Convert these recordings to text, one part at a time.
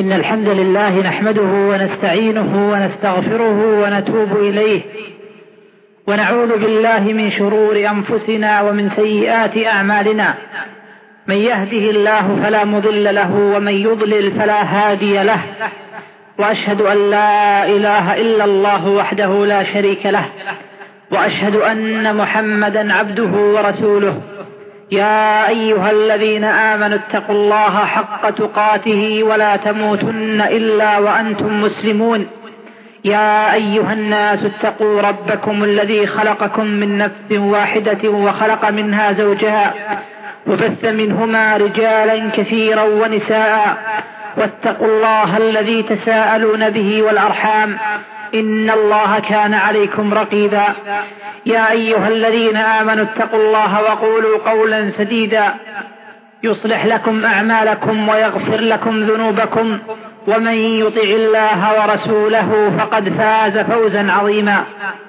إن الحمد لله نحمده ونستعينه ونستغفره ونتوب إليه، ونعوذ بالله من شرور أنفسنا ومن سيئات أعمالنا. من يهده الله فلا مضل له ومن يضلل فلا هادي له، وأشهد أن لا إله إلا الله وحده لا شريك له، وأشهد أن محمدا عبده ورسوله. يا أيها الذين آمنوا اتقوا الله حق تقاته ولا تموتن إلا وأنتم مسلمون. يا أيها الناس اتقوا ربكم الذي خلقكم من نفس واحدة وخلق منها زوجها وبث منهما رجالا كثيرا ونساء، واتقوا الله الذي تساءلون به والأرحام، إن الله كان عليكم رقيبا. يا أيها الذين آمنوا اتقوا الله وقولوا قولا سديدا يصلح لكم أعمالكم ويغفر لكم ذنوبكم، ومن يطع الله ورسوله فقد فاز فوزا عظيما.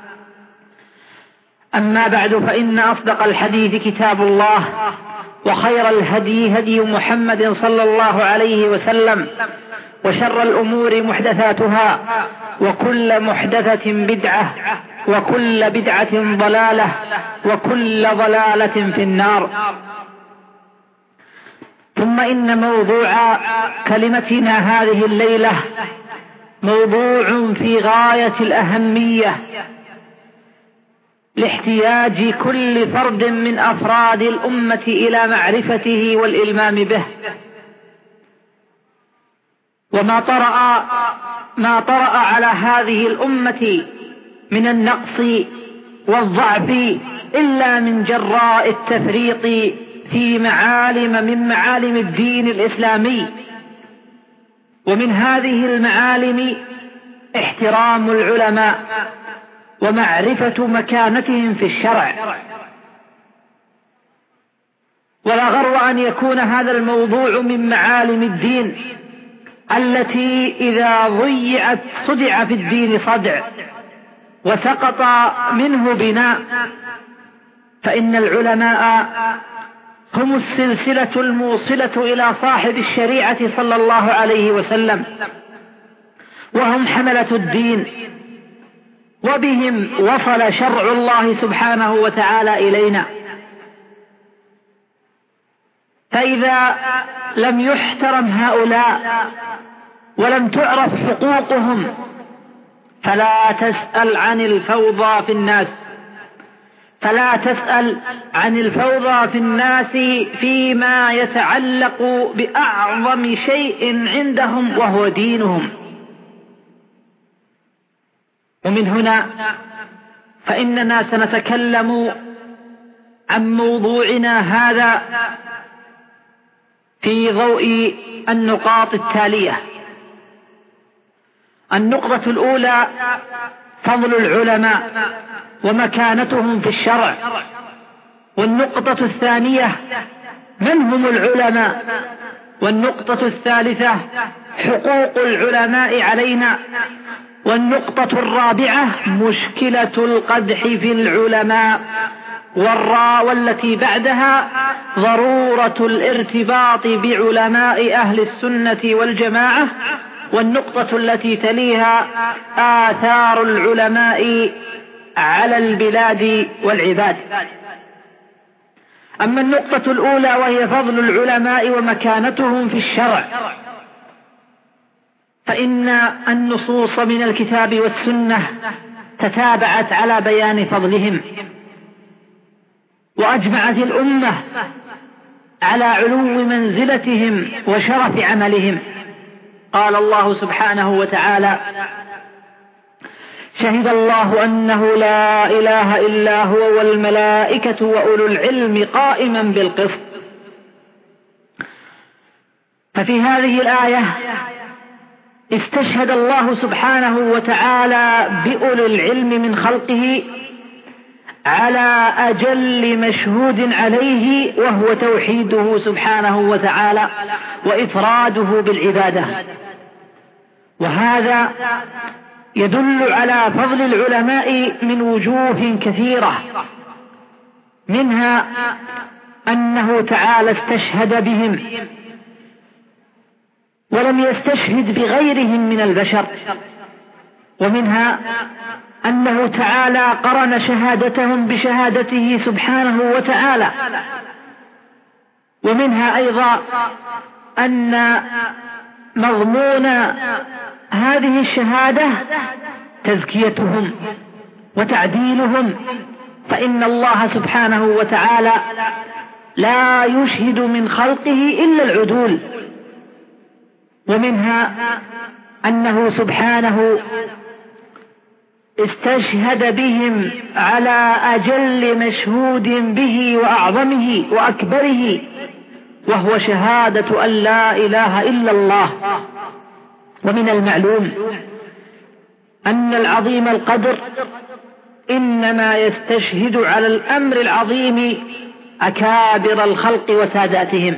أما بعد، فإن أصدق الحديث كتاب الله، وخير الهدي هدي محمد صلى الله عليه وسلم، وشر الأمور محدثاتها، وكل محدثة بدعة، وكل بدعة ضلالة، وكل ضلالة في النار. ثم إن موضوع كلمتنا هذه الليلة موضوع في غاية الأهمية لاحتياج كل فرد من أفراد الأمة إلى معرفته والإلمام به. ما طرأ على هذه الأمة من النقص والضعف إلا من جراء التفريط في من معالم الدين الإسلامي. ومن هذه المعالم احترام العلماء ومعرفة مكانتهم في الشرع. ولا غر أن يكون هذا الموضوع من معالم الدين التي إذا ضيعت صدع في الدين صدع وسقط منه بناء. فإن العلماء هم السلسلة الموصلة إلى صاحب الشريعة صلى الله عليه وسلم، وهم حملة الدين، وبهم وصل شرع الله سبحانه وتعالى إلينا. فإذا لم يحترم هؤلاء ولم تعرف حقوقهم فلا تسأل عن الفوضى في الناس، فلا تسأل عن الفوضى في الناس فيما يتعلق بأعظم شيء عندهم وهو دينهم. ومن هنا فإننا سنتكلم عن موضوعنا هذا في ضوء النقاط التالية. النقطة الأولى فضل العلماء ومكانتهم في الشرع. والنقطة الثانية من هم العلماء. والنقطة الثالثة حقوق العلماء علينا. والنقطة الرابعة مشكلة القدح في العلماء. والتي بعدها ضرورة الارتباط بعلماء أهل السنة والجماعة. والنقطة التي تليها آثار العلماء على البلاد والعباد. أما النقطة الأولى وهي فضل العلماء ومكانتهم في الشرع، فإن النصوص من الكتاب والسنة تتابعت على بيان فضلهم، وأجمعت الأمة على علو منزلتهم وشرف عملهم. قال الله سبحانه وتعالى: شهد الله أنه لا إله إلا هو والملائكة وأولو العلم قائما بالقسط. ففي هذه الآية استشهد الله سبحانه وتعالى بأولي العلم من خلقه على أجل مشهود عليه، وهو توحيده سبحانه وتعالى وإفراده بالعبادة. وهذا يدل على فضل العلماء من وجوه كثيرة، منها أنه تعالى استشهد بهم ولم يستشهد بغيرهم من البشر. ومنها أنه تعالى قرن شهادتهم بشهادته سبحانه وتعالى. ومنها أيضا أن مضمون هذه الشهادة تزكيتهم وتعديلهم، فإن الله سبحانه وتعالى لا يشهد من خلقه إلا العدول. ومنها أنه سبحانه استشهد بهم على أجل مشهود به وأعظمه وأكبره، وهو شهادة أن لا إله إلا الله. ومن المعلوم أن العظيم القدر إنما يستشهد على الأمر العظيم أكابر الخلق وساداتهم.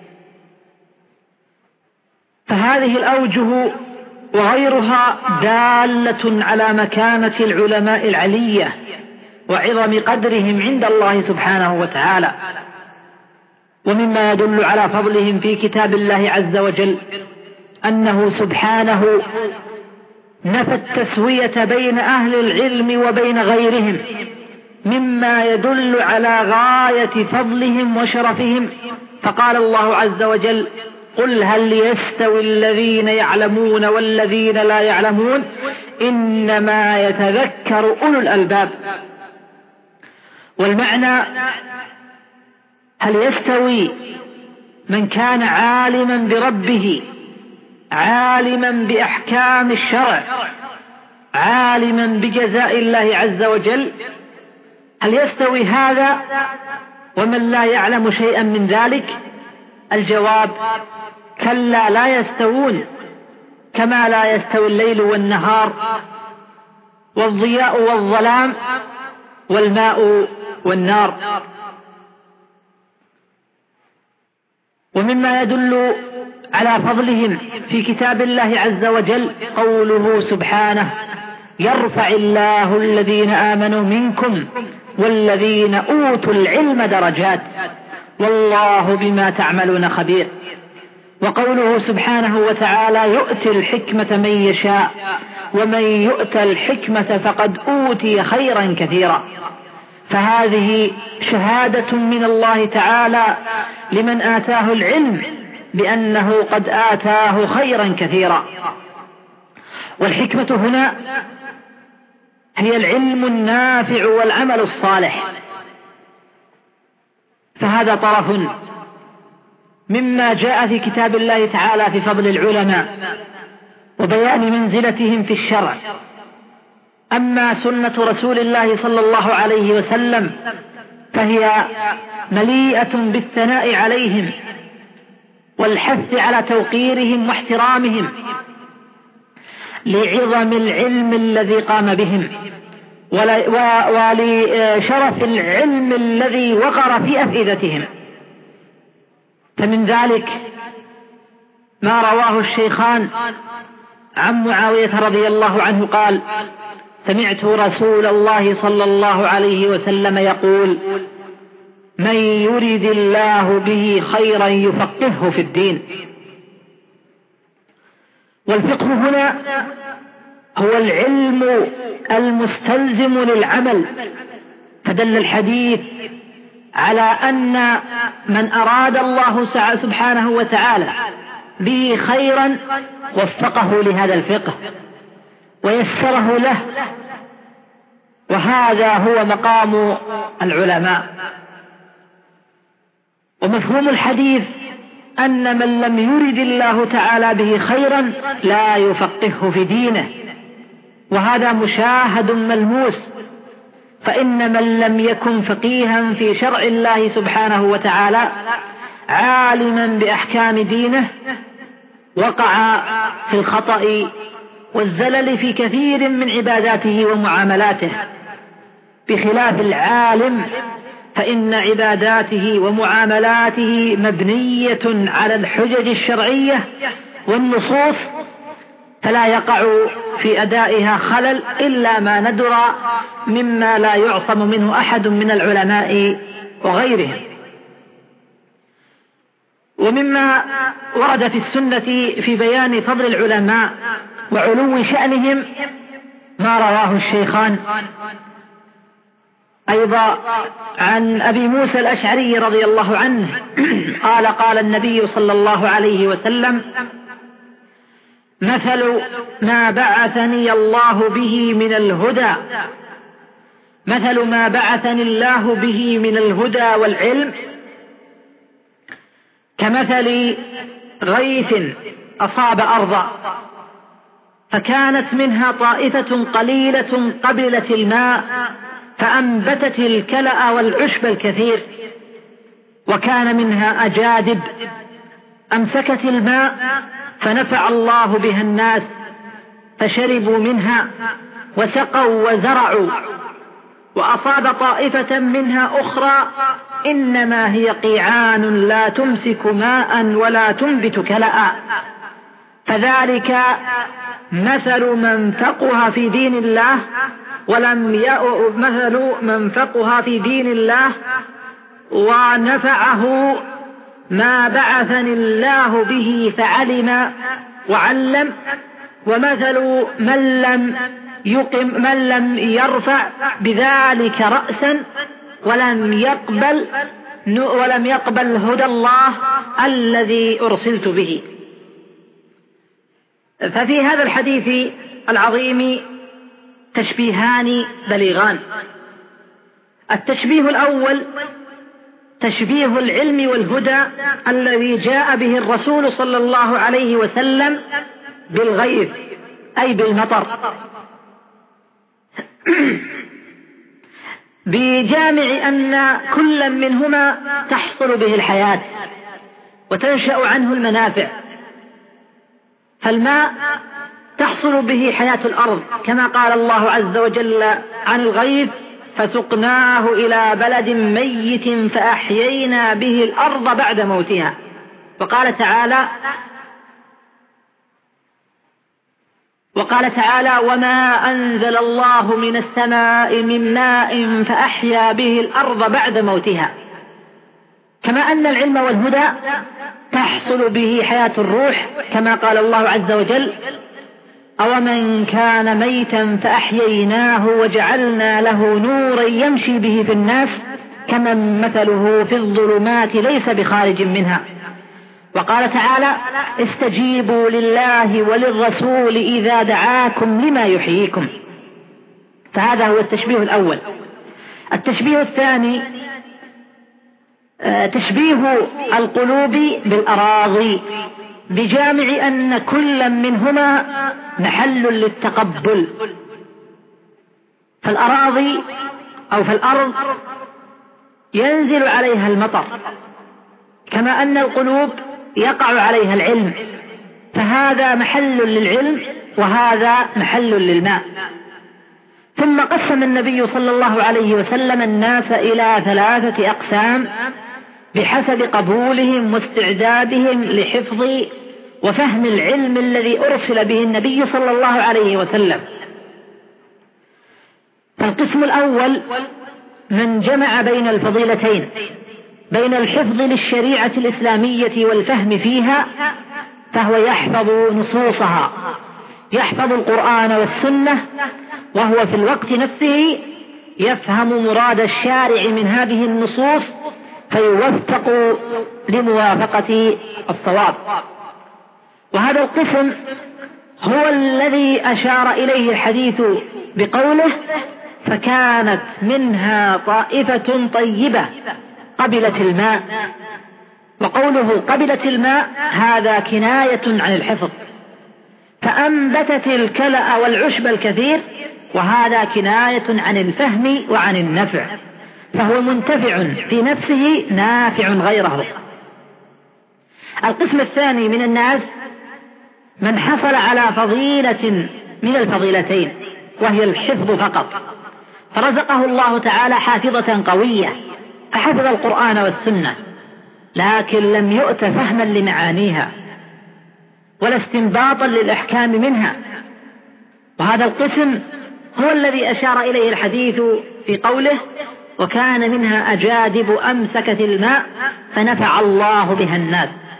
فهذه الأوجه وغيرها دالة على مكانة العلماء العلية وعظم قدرهم عند الله سبحانه وتعالى. ومما يدل على فضلهم في كتاب الله عز وجل أنه سبحانه نفى التسوية بين أهل العلم وبين غيرهم، مما يدل على غاية فضلهم وشرفهم. فقال الله عز وجل: قل هل يستوي الذين يعلمون والذين لا يعلمون إنما يتذكر أولو الألباب. والمعنى: هل يستوي من كان عالما بربه، عالما بأحكام الشرع، عالما بجزاء الله عز وجل، هل يستوي هذا ومن لا يعلم شيئا من ذلك؟ الجواب: كلا، لا يستوون، كما لا يستوي الليل والنهار، والضياء والظلام، والماء والنار. ومما يدل على فضلهم في كتاب الله عز وجل قوله سبحانه: يرفع الله الذين آمنوا منكم والذين أوتوا العلم درجات والله بما تعملون خبير. وقوله سبحانه وتعالى: يؤتي الحكمة من يشاء ومن يؤت الحكمة فقد أوتي خيرا كثيرا. فهذه شهادة من الله تعالى لمن آتاه العلم بأنه قد آتاه خيرا كثيرا. والحكمة هنا هي العلم النافع والعمل الصالح. فهذا طرف مما جاء في كتاب الله تعالى في فضل العلماء وبيان منزلتهم في الشرع. أما سنة رسول الله صلى الله عليه وسلم فهي مليئة بالثناء عليهم والحث على توقيرهم واحترامهم لعظم العلم الذي قام بهم ولشرف العلم الذي وقر في أفئدتهم. فمن ذلك ما رواه الشيخان عن معاوية رضي الله عنه قال: سمعت رسول الله صلى الله عليه وسلم يقول: من يرد الله به خيرا يفقهه في الدين. والفقه هنا هو العلم المستلزم للعمل. فدل الحديث على أن من أراد الله سبحانه وتعالى به خيرا وفقه لهذا الفقه ويسره له، وهذا هو مقام العلماء. ومفهوم الحديث أن من لم يرد الله تعالى به خيرا لا يفقهه في دينه، وهذا مشاهد ملموس. فإن من لم يكن فقيها في شرع الله سبحانه وتعالى عالما بأحكام دينه وقع في الخطأ والزلل في كثير من عباداته ومعاملاته، بخلاف العالم فإن عباداته ومعاملاته مبنية على الحجج الشرعية والنصوص، فلا يقع في أدائها خلل إلا ما ندر مما لا يعصم منه أحد من العلماء وغيرهم. ومما ورد في السنة في بيان فضل العلماء وعلو شأنهم ما رواه الشيخان أيضا عن أبي موسى الأشعري رضي الله عنه قال قال النبي صلى الله عليه وسلم: مثل ما بعثني الله به من الهدى مثل ما بعثني الله به من الهدى والعلم كمثل غيث أصاب أرضا فكانت منها طائفة قليلة قبلت الماء فأنبتت الكلأ والعشب الكثير، وكان منها أجادب أمسكت الماء فنفع الله بها الناس فشربوا منها وسقوا وزرعوا، وأصاب طائفة منها أخرى إنما هي قيعان لا تمسك ماء ولا تنبت كلأ، فذلك مثل من فقه في دين الله ونفعه ما بعثني الله به فعلم وعلم، ومثل من لم يرفع بذلك رأسا ولم يقبل هدى الله الذي أرسلت به. ففي هذا الحديث العظيم تشبيهان بليغان. التشبيه الأول تشبيه العلم والهدى الذي جاء به الرسول صلى الله عليه وسلم بالغيث أي بالمطر، بجامع أن كل منهما تحصل به الحياة وتنشأ عنه المنافع. فالماء تحصل به حياة الأرض كما قال الله عز وجل عن الغيث: فسقناه إلى بلد ميت فأحيينا به الأرض بعد موتها. وقال تعالى: وما أنزل الله من السماء من ماء فأحيا به الأرض بعد موتها. كما أن العلم والهدى تحصل به حياة الروح كما قال الله عز وجل: أومن كان ميتا فأحييناه وجعلنا له نورا يمشي به في الناس كمن مثله في الظلمات ليس بخارج منها. وقال تعالى: استجيبوا لله وللرسول إذا دعاكم لما يحييكم. فهذا هو التشبيه الأول. التشبيه الثاني تشبيه القلوب بالأراضي، بجامع أن كل منهما محل للتقبل. فالأراضي أو فالأرض ينزل عليها المطر، كما أن القلوب يقع عليها العلم، فهذا محل للعلم وهذا محل للماء. ثم قسم النبي صلى الله عليه وسلم الناس إلى 3 أقسام بحسب قبولهم واستعدادهم لحفظ وفهم العلم الذي أرسل به النبي صلى الله عليه وسلم. فالقسم الأول من جمع بين الفضيلتين، بين الحفظ للشريعة الإسلامية والفهم فيها، فهو يحفظ نصوصها، يحفظ القرآن والسنة، وهو في الوقت نفسه يفهم مراد الشارع من هذه النصوص فيوفق لموافقة الصواب. وهذا القسم هو الذي أشار إليه الحديث بقوله: فكانت منها طائفة طيبة قبلت الماء. وقوله قبلت الماء هذا كناية عن الحفظ، فأنبتت الكلأ والعشب الكثير، وهذا كناية عن الفهم وعن النفع، فهو منتفع في نفسه نافع غيره. القسم الثاني من الناس من حصل على فضيلة من الفضيلتين وهي الحفظ فقط، فرزقه الله تعالى حافظة قوية فحفظ القرآن والسنة، لكن لم يؤت فهما لمعانيها ولا استنباطا للأحكام منها. وهذا القسم هو الذي أشار إليه الحديث في قوله: وكان منها أجادب أمسكت الماء فنفع الله بها الناس.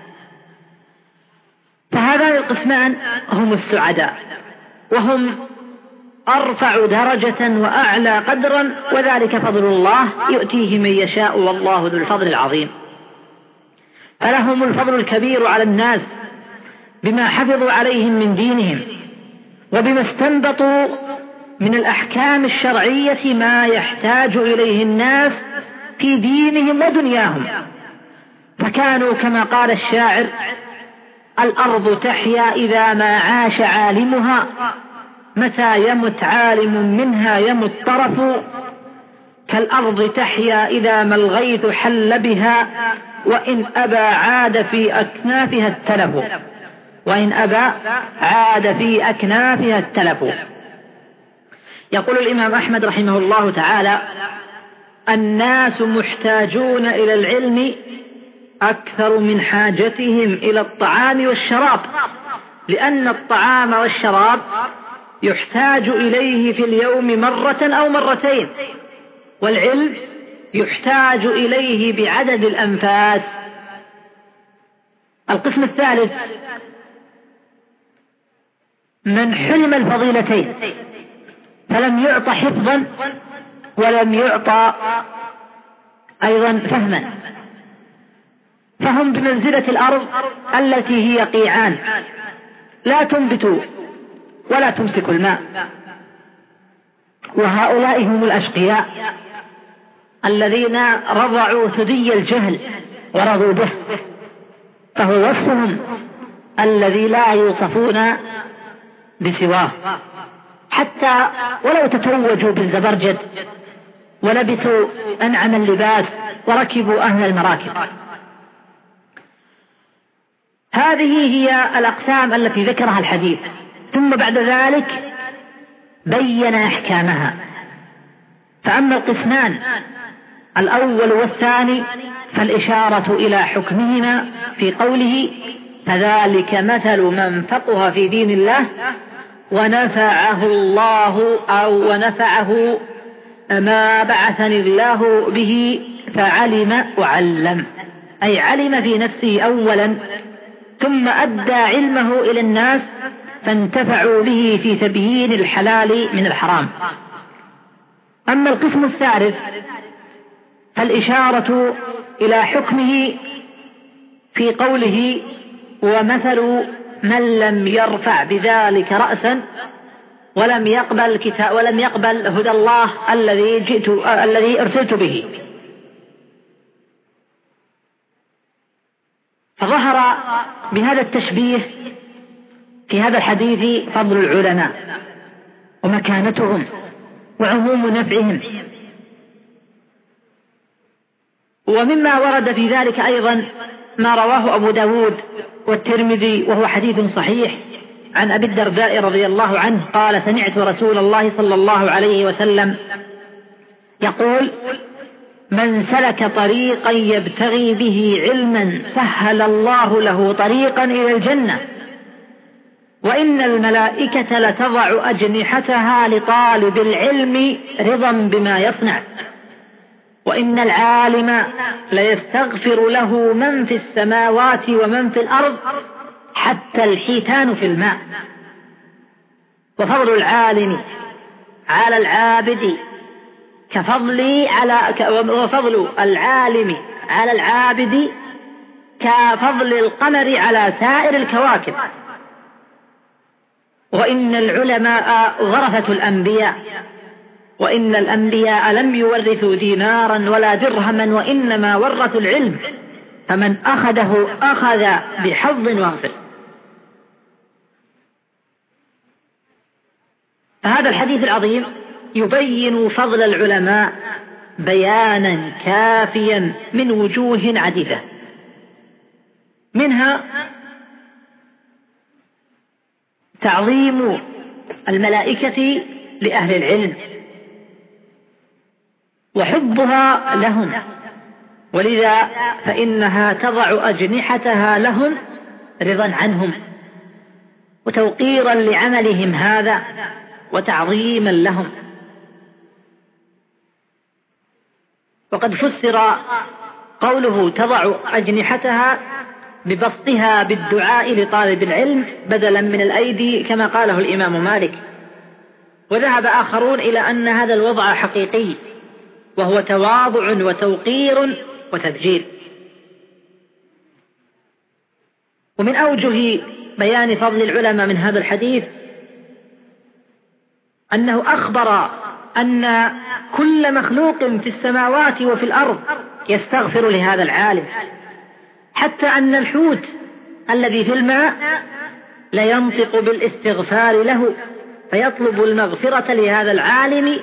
القسمان هم السعداء، وهم أرفع درجة وأعلى قدرا، وذلك فضل الله يؤتيه من يشاء والله ذو الفضل العظيم. فلهم الفضل الكبير على الناس بما حفظوا عليهم من دينهم، وبما استنبطوا من الأحكام الشرعية ما يحتاج إليه الناس في دينهم ودنياهم. فكانوا كما قال الشاعر: الأرض تحيا إذا ما عاش عالمها، متى يمت عالم منها يمت طرف، كالأرض تحيا إذا ما الغيث حل بها، وإن أبى عاد في أكنافها التلف. وإن أبى عاد في أكنافها التلف. يقول الإمام أحمد رحمه الله تعالى: الناس محتاجون إلى العلم أكثر من حاجتهم إلى الطعام والشراب، لأن الطعام والشراب يحتاج إليه في اليوم مرة أو مرتين، والعلم يحتاج إليه بعدد الأنفاس. القسم الثالث: من حرم الفضيلتين فلم يعط حفظا ولم يعطى أيضا فهما، فهم بمنزلة الأرض التي هي قيعان لا تنبت ولا تمسك الماء، وهؤلاء هم الأشقياء الذين رضعوا ثدي الجهل ورضوا به، فهو وصفهم الذي لا يوصفون بسواه، حتى ولو تتوجوا بالزبرجد ولبثوا أنعم اللباس وركبوا أهل المراكب. هذه هي الأقسام التي ذكرها الحديث، ثم بعد ذلك بين أحكامها. فأما القسمان الأول والثاني فالإشارة إلى حكمهما في قوله: فذلك مثل من فقه في دين الله ونفعه الله أو ونفعه ما بعثني الله به فعلم وعلم، أي علم في نفسه أولا ثم أدى علمه إلى الناس فانتفعوا به في تبيين الحلال من الحرام. أما القسم الثالث فالإشارة إلى حكمه في قوله: ومثل من لم يرفع بذلك رأسا ولم يقبل هدى الله الذي أرسلت به. فظهر بهذا التشبيه في هذا الحديث فضل العلماء ومكانتهم وعموم نفعهم. ومما ورد في ذلك أيضا ما رواه أبو داود والترمذي وهو حديث صحيح عن أبي الدرداء رضي الله عنه قال: سمعت رسول الله صلى الله عليه وسلم يقول: من سلك طريقا يبتغي به علما سهل الله له طريقا إلى الجنة، وإن الملائكة لتضع أجنحتها لطالب العلم رضا بما يصنع، وإن العالم ليستغفر له من في السماوات ومن في الأرض حتى الحيتان في الماء. وفضل العالم على العابد وفضل العالم على العابد كفضل القمر على سائر الكواكب. وإن العلماء ورثة الأنبياء، وإن الأنبياء لم يورثوا دينارا ولا درهما وإنما ورثوا العلم، فمن أخذه أخذ بحظ وافر. فهذا الحديث العظيم يبين فضل العلماء بيانا كافيا من وجوه عديدة، منها تعظيم الملائكة لأهل العلم وحبها لهم، ولذا فإنها تضع أجنحتها لهم رضا عنهم وتوقيرا لعملهم هذا وتعظيما لهم. وقد فسر قوله تضع أجنحتها ببسطها بالدعاء لطالب العلم بدلا من الأيدي كما قاله الإمام مالك. وذهب آخرون إلى أن هذا الوضع حقيقي، وهو تواضع وتوقير وتبجيل. ومن أوجه بيان فضل العلماء من هذا الحديث أنه أخبر أن كل مخلوق في السماوات وفي الأرض يستغفر لهذا العالم، حتى أن الحوت الذي في الماء لينطق بالاستغفار له فيطلب المغفرة لهذا العالم.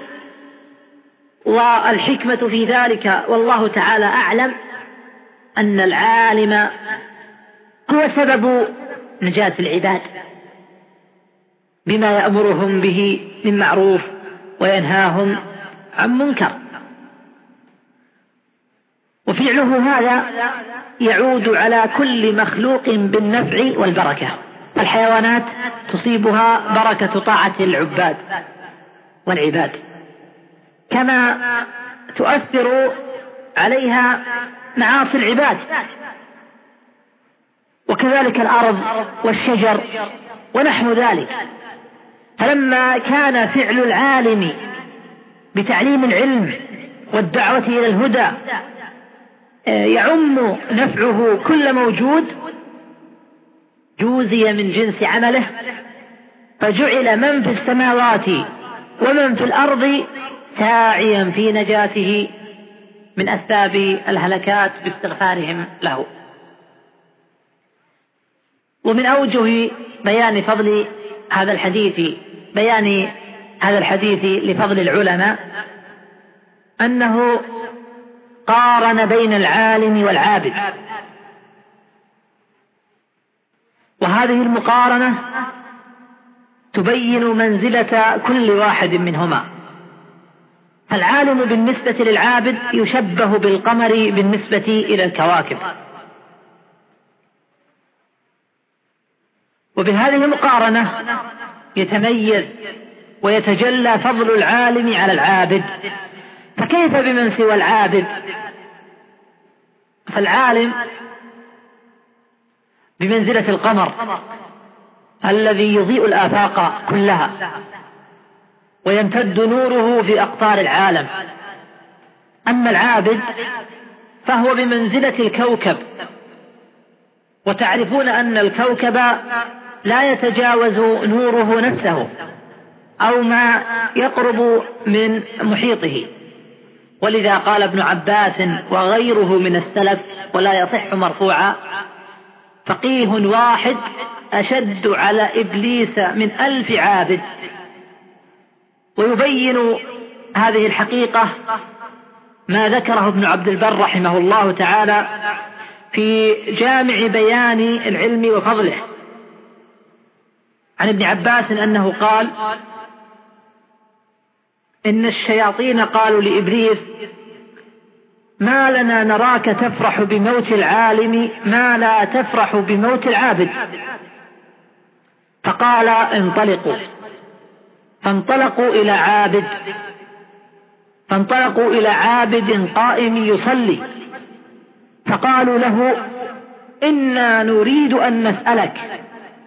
والحكمة في ذلك والله تعالى أعلم أن العالم هو سبب نجاة العباد بما يأمرهم به من معروف وينهاهم عن منكر، وفعله هذا يعود على كل مخلوق بالنفع والبركة. الحيوانات تصيبها بركة طاعة العباد والعباد، كما تؤثر عليها معاصي العباد، وكذلك الأرض والشجر ونحو ذلك. فلما كان فعل العالم بتعليم العلم والدعوة إلى الهدى يعم نفعه كل موجود، جوزي من جنس عمله، فجعل من في السماوات ومن في الأرض ساعيا في نجاته من أسباب الهلكات باستغفارهم له. ومن أوجه بيان فضل هذا الحديث لفضل العلماء أنه قارن بين العالم والعابد، وهذه المقارنة تبين منزلة كل واحد منهما. فالعالم بالنسبة للعابد يشبه بالقمر بالنسبة إلى الكواكب. وبهذه المقارنة يتميز ويتجلى فضل العالم على العابد. فكيف بمن سوى العابد؟ فالعالم بمنزلة القمر الذي يضيء الآفاق كلها ويمتد نوره في أقطار العالم. أما العابد فهو بمنزلة الكوكب، وتعرفون أن الكوكب لا يتجاوز نوره نفسه أو ما يقرب من محيطه. ولذا قال ابن عباس وغيره من السلف ولا يصح مرفوعا: فقيه واحد أشد على إبليس من 1000 عابد. ويبين هذه الحقيقة ما ذكره ابن عبد البر رحمه الله تعالى في جامع بيان العلم وفضله عن ابن عباس أنه قال: إن الشياطين قالوا لإبليس: ما لنا نراك تفرح بموت العالم ما لا تفرح بموت العابد. فقال: انطلقوا. فانطلقوا إلى عابد قائم يصلي، فقالوا له: إنا نريد أن نسألك.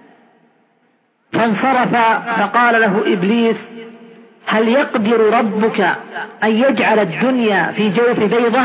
فانصرف، فقال له إبليس: هل يقدر ربك أن يجعل الدنيا في جوف بيضة؟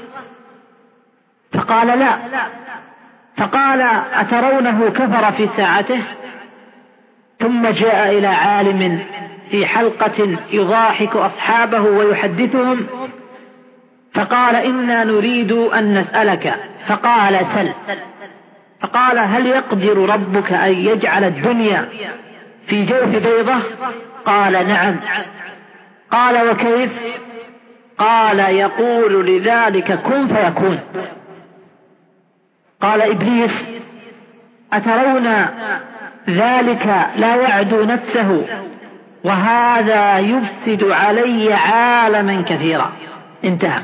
فقال: لا. فقال: أترونه كفر في ساعته؟ ثم جاء إلى عالم في حلقة يضاحك أصحابه ويحدثهم، فقال: إنا نريد أن نسألك. فقال: سل. فقال: هل يقدر ربك أن يجعل الدنيا في جوف بيضة؟ قال: نعم. قال: وكيف؟ قال: يقول لذلك كن فيكون. قال إبليس: أترون ذلك لا يعدو نفسه، وهذا يفسد علي عالما كثيرا. انتهى.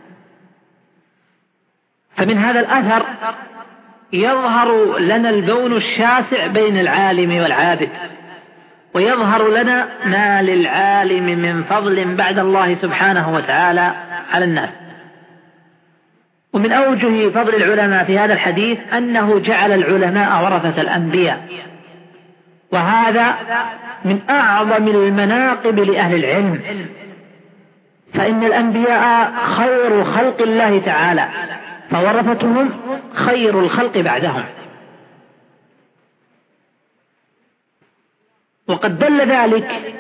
فمن هذا الأثر يظهر لنا البون الشاسع بين العالم والعابد، ويظهر لنا ما للعالم من فضل بعد الله سبحانه وتعالى على الناس. ومن أوجه فضل العلماء في هذا الحديث أنه جعل العلماء ورثة الأنبياء، وهذا من أعظم المناقب لأهل العلم، فإن الأنبياء خير خلق الله تعالى، فورثتهم خير الخلق بعدهم. وقد دل ذلك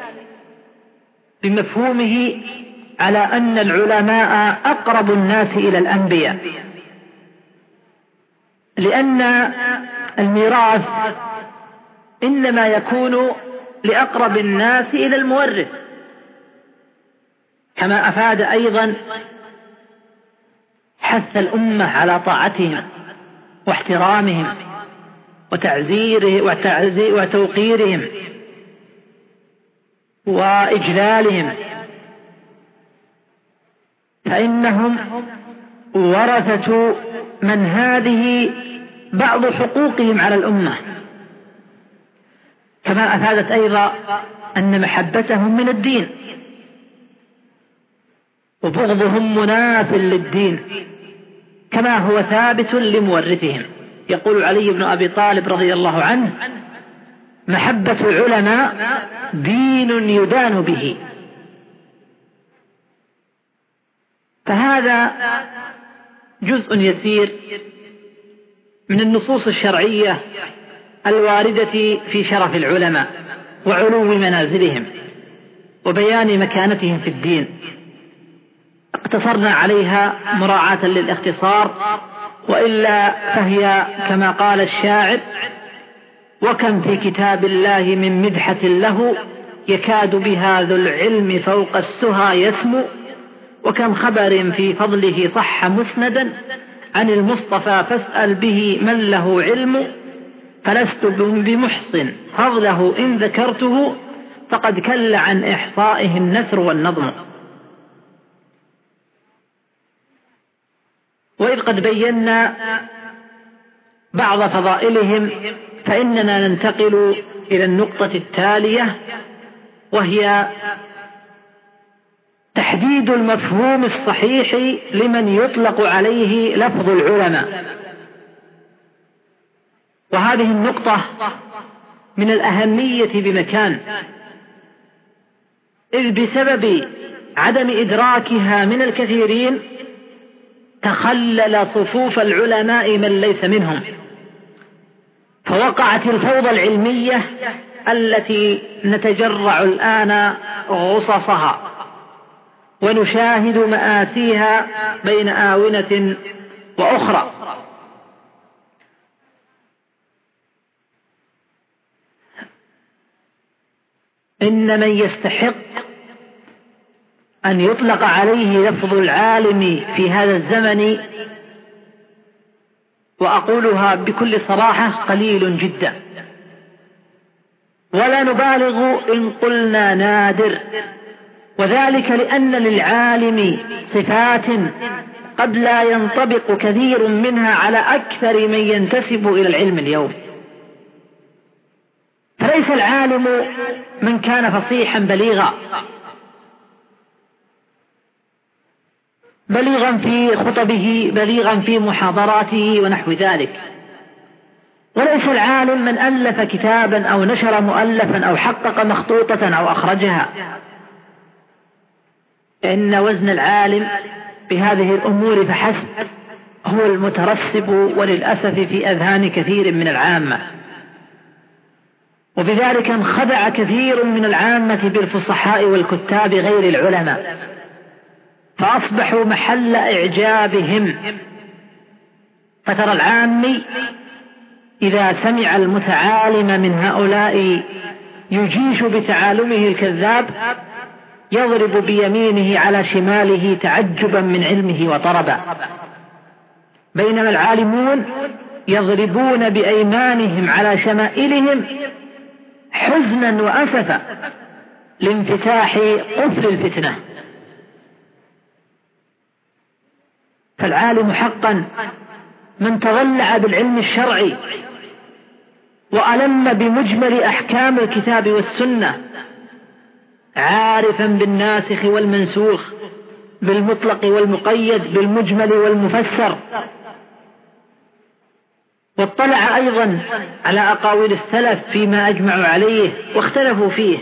بمفهومه على أن العلماء أقرب الناس إلى الأنبياء، لأن الميراث إنما يكون لأقرب الناس إلى المورث، كما أفاد أيضا حث الأمة على طاعتهم واحترامهم وتوقيرهم وإجلالهم، فإنهم ورثة من هذه بعض حقوقهم على الأمة، كما أفادت أيضا أن محبتهم من الدين وبغضهم مناف للدين، كما هو ثابت لمورثهم. يقول علي بن أبي طالب رضي الله عنه: محبة العلماء دين يدان به. فهذا جزء يسير من النصوص الشرعية الواردة في شرف العلماء وعلو منازلهم وبيان مكانتهم في الدين، اقتصرنا عليها مراعاة للاختصار، وإلا فهي كما قال الشاعر: وكم في كتاب الله من مدحة له، يكاد بها ذو العلم فوق السهى يسمو، وكم خبر في فضله صح مسندا، عن المصطفى فاسأل به من له علم، فلست بمحصن فضله إن ذكرته، فقد كل عن إحصائه النثر والنظم. وإذ قد بينا بعض فضائلهم، فإننا ننتقل إلى النقطة التالية، وهي تحديد المفهوم الصحيح لمن يطلق عليه لفظ العلماء. وهذه النقطة من الأهمية بمكان، إذ بسبب عدم إدراكها من الكثيرين تخلل صفوف العلماء من ليس منهم، فوقعت الفوضى العلمية التي نتجرع الآن غصصها ونشاهد مآسيها بين آونة وأخرى. إن من يستحق أن يطلق عليه لفظ العالم في هذا الزمن، وأقولها بكل صراحة، قليل جدا، ولا نبالغ إن قلنا نادر، وذلك لأن للعالم صفات قد لا ينطبق كثير منها على أكثر من ينتسب إلى العلم اليوم. فليس العالم من كان فصيحا بليغا في خطبه، بليغا في محاضراته ونحو ذلك، وليس العالم من ألف كتابا أو نشر مؤلفا أو حقق مخطوطة أو أخرجها. إن وزن العالم بهذه الأمور فحسب هو المترسب وللأسف في أذهان كثير من العامة، وبذلك انخدع كثير من العامة بالفصحاء والكتاب غير العلماء، فأصبحوا محل إعجابهم. فترى العامي إذا سمع المتعالم من هؤلاء يجيش بتعالمه الكذاب يضرب بيمينه على شماله تعجبا من علمه وطربا، بينما العالمون يضربون بأيمانهم على شمائلهم حزنا وأسفا لانفتاح قفل الفتنة. فالعالم حقا من تضلع بالعلم الشرعي وألم بمجمل أحكام الكتاب والسنة، عارفا بالناسخ والمنسوخ بالمطلق والمقيد، بالمجمل والمفسر، واطلع أيضا على أقاويل السلف فيما أجمعوا عليه واختلفوا فيه.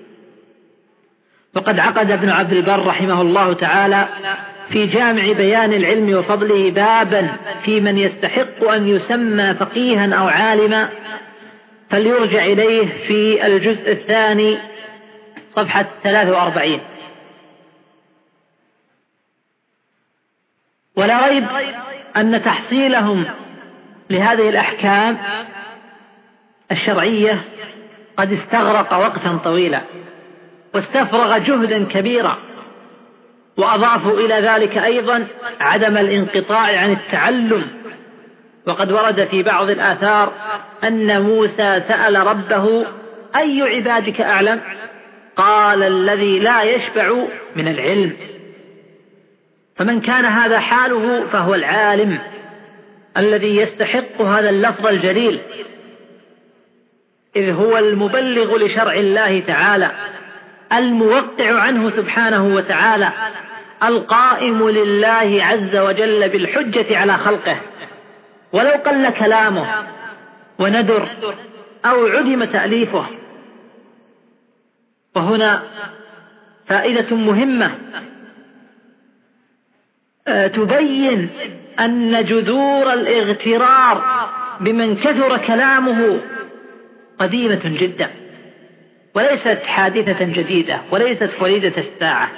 وقد عقد ابن عبد البر رحمه الله تعالى في جامع بيان العلم وفضله بابا في من يستحق أن يسمى فقيها أو عالما، فليرجع إليه في الجزء الثاني صفحة 43. ولا ريب أن تحصيلهم لهذه الأحكام الشرعية قد استغرق وقتا طويلا واستفرغ جهدا كبيرا، وأضافوا إلى ذلك أيضا عدم الانقطاع عن التعلم. وقد ورد في بعض الآثار أن موسى سأل ربه: أي عبادك أعلم؟ قال: الذي لا يشبع من العلم. فمن كان هذا حاله فهو العالم الذي يستحق هذا اللفظ الجليل، إذ هو المبلغ لشرع الله تعالى، الموقع عنه سبحانه وتعالى، القائم لله عز وجل بالحجة على خلقه، ولو قل كلامه وندر أو عدم تأليفه. وهنا فائدة مهمة تبين أن جذور الاغترار بمن كثر كلامه قديمة جدا، وليست حادثة جديدة، وليست وليدة الساعة.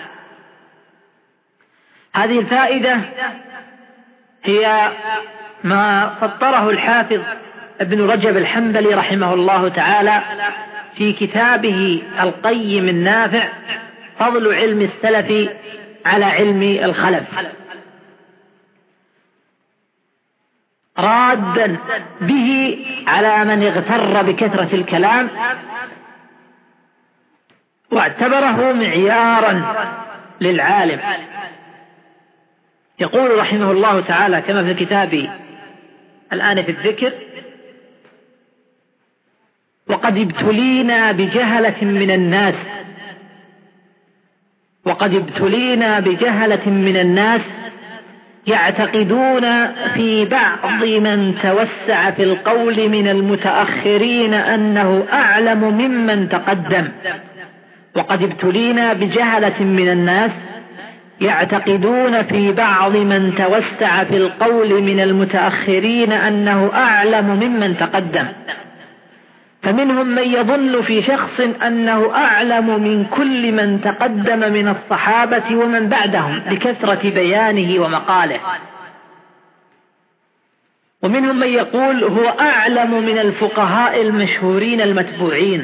هذه الفائدة هي ما سطره الحافظ ابن رجب الحنبلي رحمه الله تعالى في كتابه القيم النافع فضل علم السلف على علم الخلف، رادا به على من اغتر بكثرة الكلام واعتبره معيارا للعالم. يقول رحمه الله تعالى كما في كتابه الآن في الذكر: وقد ابتلينا بجهلة من الناس، وقد ابتلينا بجهلة من الناس يعتقدون في بعض من توسع في القول من المتأخرين أنه أعلم ممن تقدم. وقد ابتلينا بجهلة من الناس يعتقدون في بعض من توسع في القول من المتأخرين أنه أعلم ممن تقدم، فمنهم من يظن في شخص أنه أعلم من كل من تقدم من الصحابة ومن بعدهم لكثرة بيانه ومقاله، ومنهم من يقول هو أعلم من الفقهاء المشهورين المتبوعين.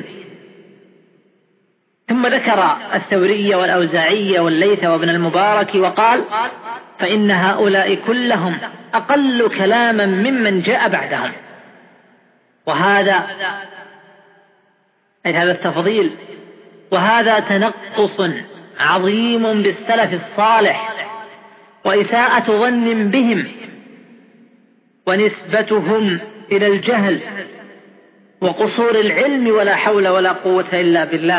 ثم ذكر الثورية والأوزاعية والليث وابن المبارك وقال: فإن هؤلاء كلهم أقل كلاما ممن جاء بعدهم. وهذا التفضيل، وهذا تنقص عظيم بالسلف الصالح وإساءة ظن بهم ونسبتهم إلى الجهل وقصور العلم ولا حول ولا قوة إلا بالله.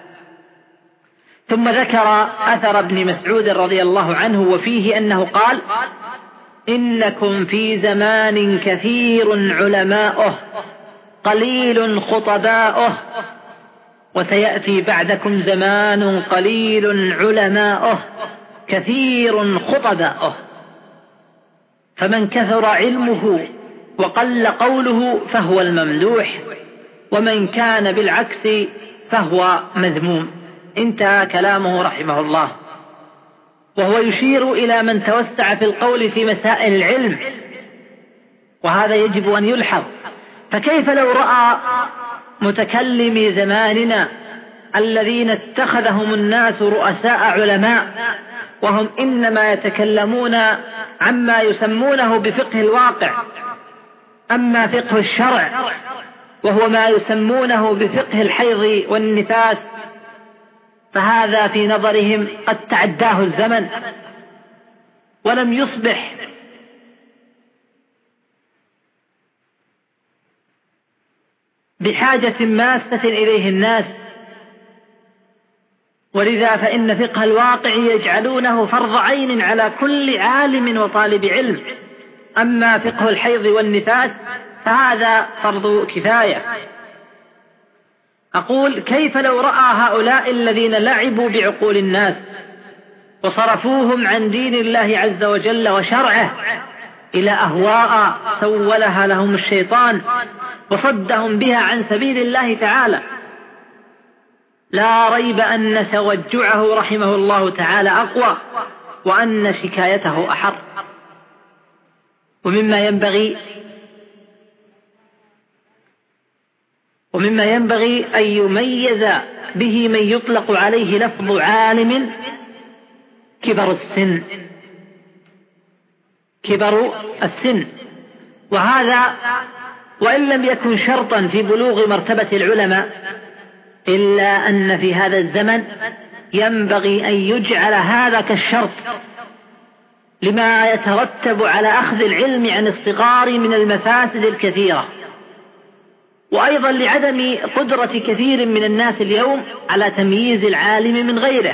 ثم ذكر أثر ابن مسعود رضي الله عنه وفيه أنه قال: إنكم في زمان كثير علماؤه قليل خطباؤه، وسيأتي بعدكم زمان قليل علماؤه كثير خطباؤه، فمن كثر علمه وقل قوله فهو الممدوح، ومن كان بالعكس فهو مذموم. انتهى كلامه رحمه الله، وهو يشير إلى من توسع في القول في مسائل العلم، وهذا يجب أن يلحظ. فكيف لو رأى متكلمي زماننا الذين اتخذهم الناس رؤساء علماء وهم إنما يتكلمون عما يسمونه بفقه الواقع، أما فقه الشرع وهو ما يسمونه بفقه الحيض والنفاس فهذا في نظرهم قد تعداه الزمن ولم يصبح بحاجة ماسة إليه الناس، ولذا فإن فقه الواقع يجعلونه فرض عين على كل عالم وطالب علم، أما فقه الحيض والنفاس فهذا فرض كفاية. أقول كيف لو رأى هؤلاء الذين لعبوا بعقول الناس وصرفوهم عن دين الله عز وجل وشرعه إلى أهواء سولها لهم الشيطان وصدهم بها عن سبيل الله تعالى، لا ريب أن توجعه رحمه الله تعالى أقوى وأن شكايته أحر. ومما ينبغي أن يميز به من يطلق عليه لفظ عالم كبر السن، وهذا وإن لم يكن شرطا في بلوغ مرتبة العلماء، إلا أن في هذا الزمن ينبغي أن يجعل هذا كالشرط لما يترتب على أخذ العلم عن الصغار من المفاسد الكثيرة، وأيضا لعدم قدرة كثير من الناس اليوم على تمييز العالم من غيره.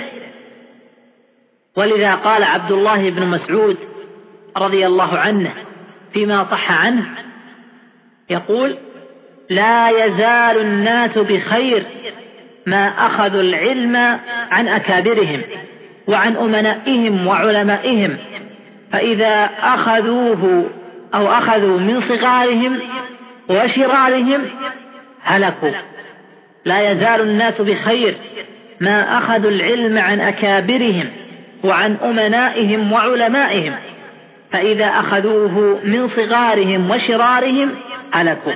ولذا قال عبد الله بن مسعود رضي الله عنه فيما صح عنه، يقول: لا يزال الناس بخير ما أخذوا العلم عن أكابرهم وعن أمنائهم وعلمائهم، فإذا أخذوه أو أخذوا من صغارهم وشرارهم هلكوا. لا يزال الناس بخير ما أخذوا العلم عن أكابرهم وعن أمنائهم وعلمائهم، فإذا أخذوه من صغارهم وشرارهم هلكوا.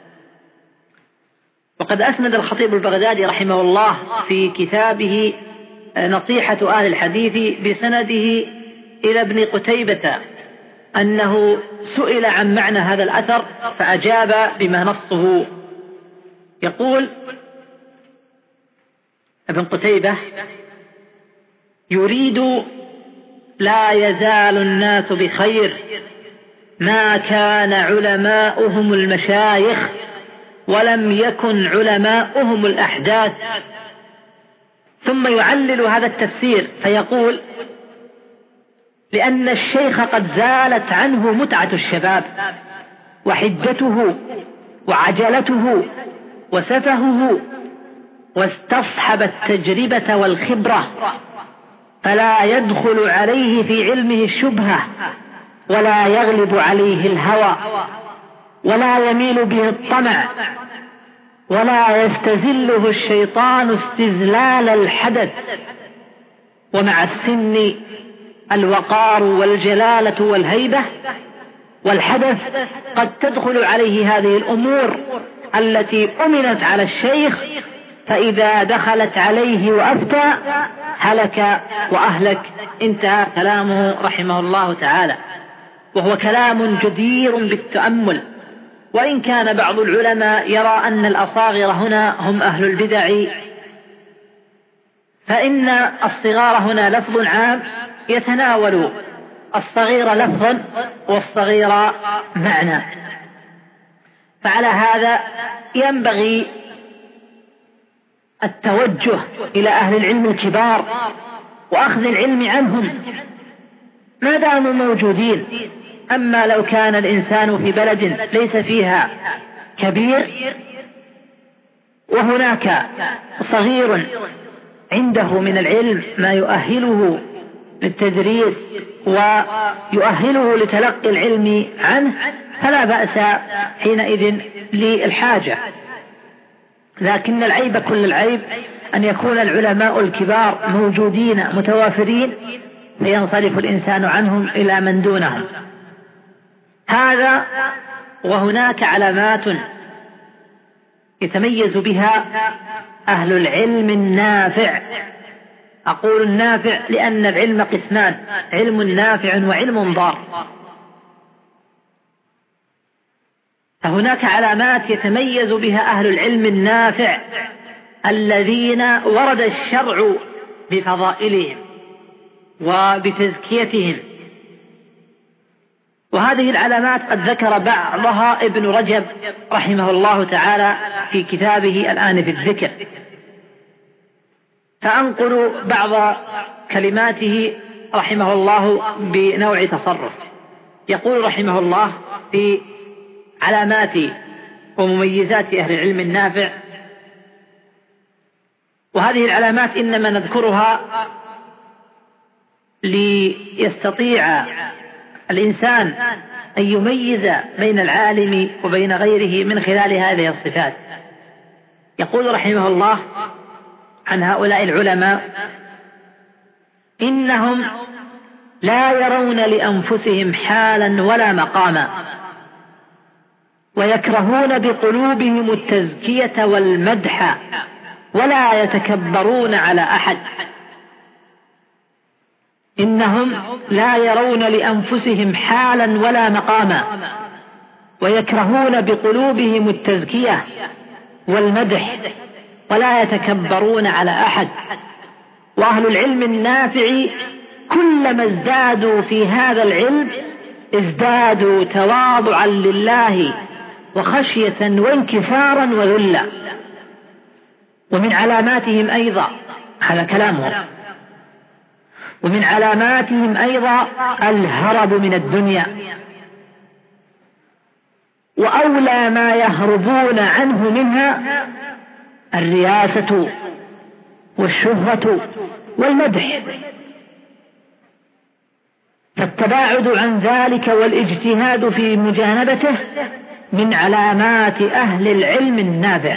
وقد أسند الخطيب البغدادي رحمه الله في كتابه نصيحة أهل الحديث بسنده إلى ابن قتيبة أنه سئل عن معنى هذا الأثر فأجاب بما نصه. يقول ابن قتيبة: يريد لا يزال الناس بخير ما كان علماؤهم المشايخ ولم يكن علماؤهم الأحداث. ثم يعلل هذا التفسير فيقول: لأن الشيخ قد زالت عنه متعة الشباب وحدته وعجلته وسفهه، واستصحب التجربة والخبرة، فلا يدخل عليه في علمه الشبهة ولا يغلب عليه الهوى ولا يميل به الطمع ولا يستزله الشيطان استزلال الحدث. ومع السن الوقار والجلالة والهيبة، والحدث قد تدخل عليه هذه الأمور التي أمنت على الشيخ، فإذا دخلت عليه وأفتى هلك وأهلك. انتهى كلامه رحمه الله تعالى، وهو كلام جدير بالتأمل. وإن كان بعض العلماء يرى أن الأصاغر هنا هم أهل البدع، فإن الصغار هنا لفظ عام يتناول الصغير لفظا والصغير معنى. فعلى هذا ينبغي التوجه إلى أهل العلم الكبار وأخذ العلم عنهم ما داموا موجودين. أما لو كان الإنسان في بلد ليس فيها كبير وهناك صغير عنده من العلم ما يؤهله للتدريس ويؤهله لتلقي العلم عنه، فلا بأس حينئذ للحاجة. لكن العيب كل العيب أن يكون العلماء الكبار موجودين متوافرين فينصرف الإنسان عنهم إلى من دونهم. هذا وهناك علامات يتميز بها أهل العلم النافع. أقول النافع لأن العلم قسمان: علم نافع وعلم ضار. فهناك علامات يتميز بها أهل العلم النافع الذين ورد الشرع بفضائلهم وبتزكيتهم، وهذه العلامات قد ذكر بعضها ابن رجب رحمه الله تعالى في كتابه الآن في الذكر. فأنقل بعض كلماته رحمه الله بنوع تصرف. يقول رحمه الله في علامات ومميزات أهل العلم النافع، وهذه العلامات إنما نذكرها ليستطيع الإنسان أن يميز بين العالم وبين غيره من خلال هذه الصفات. يقول رحمه الله عن هؤلاء العلماء: إنهم لا يرون لأنفسهم حالا ولا مقاما، ويكرهون بقلوبهم التزكية والمدح، ولا يتكبرون على أحد. إنهم لا يرون لأنفسهم حالا ولا مقاما، ويكرهون بقلوبهم التزكية والمدح، ولا يتكبرون على أحد. وأهل العلم النافع كلما ازدادوا في هذا العلم ازدادوا تواضعا لله وخشية وانكسارا وذلا. ومن علاماتهم أيضا، هذا كلامهم، ومن علاماتهم أيضا الهرب من الدنيا، وأولى ما يهربون عنه منها الرياسة والشهرة والمدح، فالتباعد عن ذلك والاجتهاد في مجانبته من علامات أهل العلم النافع.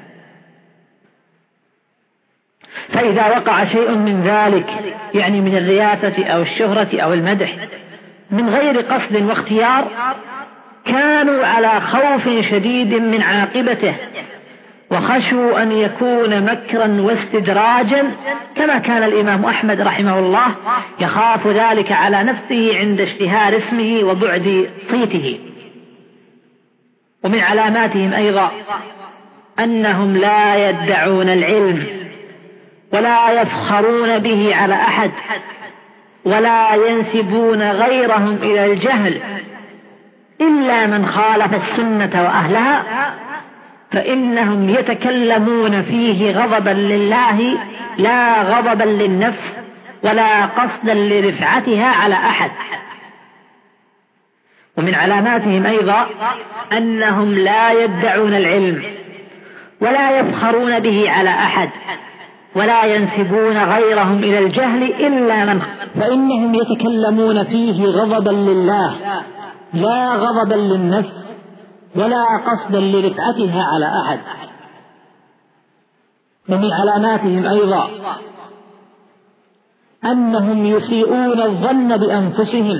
فإذا وقع شيء من ذلك، يعني من الرياسة أو الشهرة أو المدح، من غير قصد واختيار، كانوا على خوف شديد من عاقبته، وخشوا أن يكون مكرا واستدراجا، كما كان الإمام أحمد رحمه الله يخاف ذلك على نفسه عند اشتهار اسمه وبعد صيته. ومن علاماتهم أيضا أنهم لا يدعون العلم ولا يفخرون به على أحد، ولا ينسبون غيرهم إلى الجهل إلا من خالف السنة وأهلها، فإنهم يتكلمون فيه غضبا لله لا غضبا للنفس، ولا قصدا لرفعتها على أحد. ومن علاماتهم أيضا أنهم لا يدعون العلم ولا يفخرون به على أحد، ولا ينسبون غيرهم إلى الجهل إلا من، فإنهم يتكلمون فيه غضبا لله لا غضبا للنفس، ولا قصدا لرفعتها على أحد. ومن علاماتهم أيضا أنهم يسيئون الظن بأنفسهم،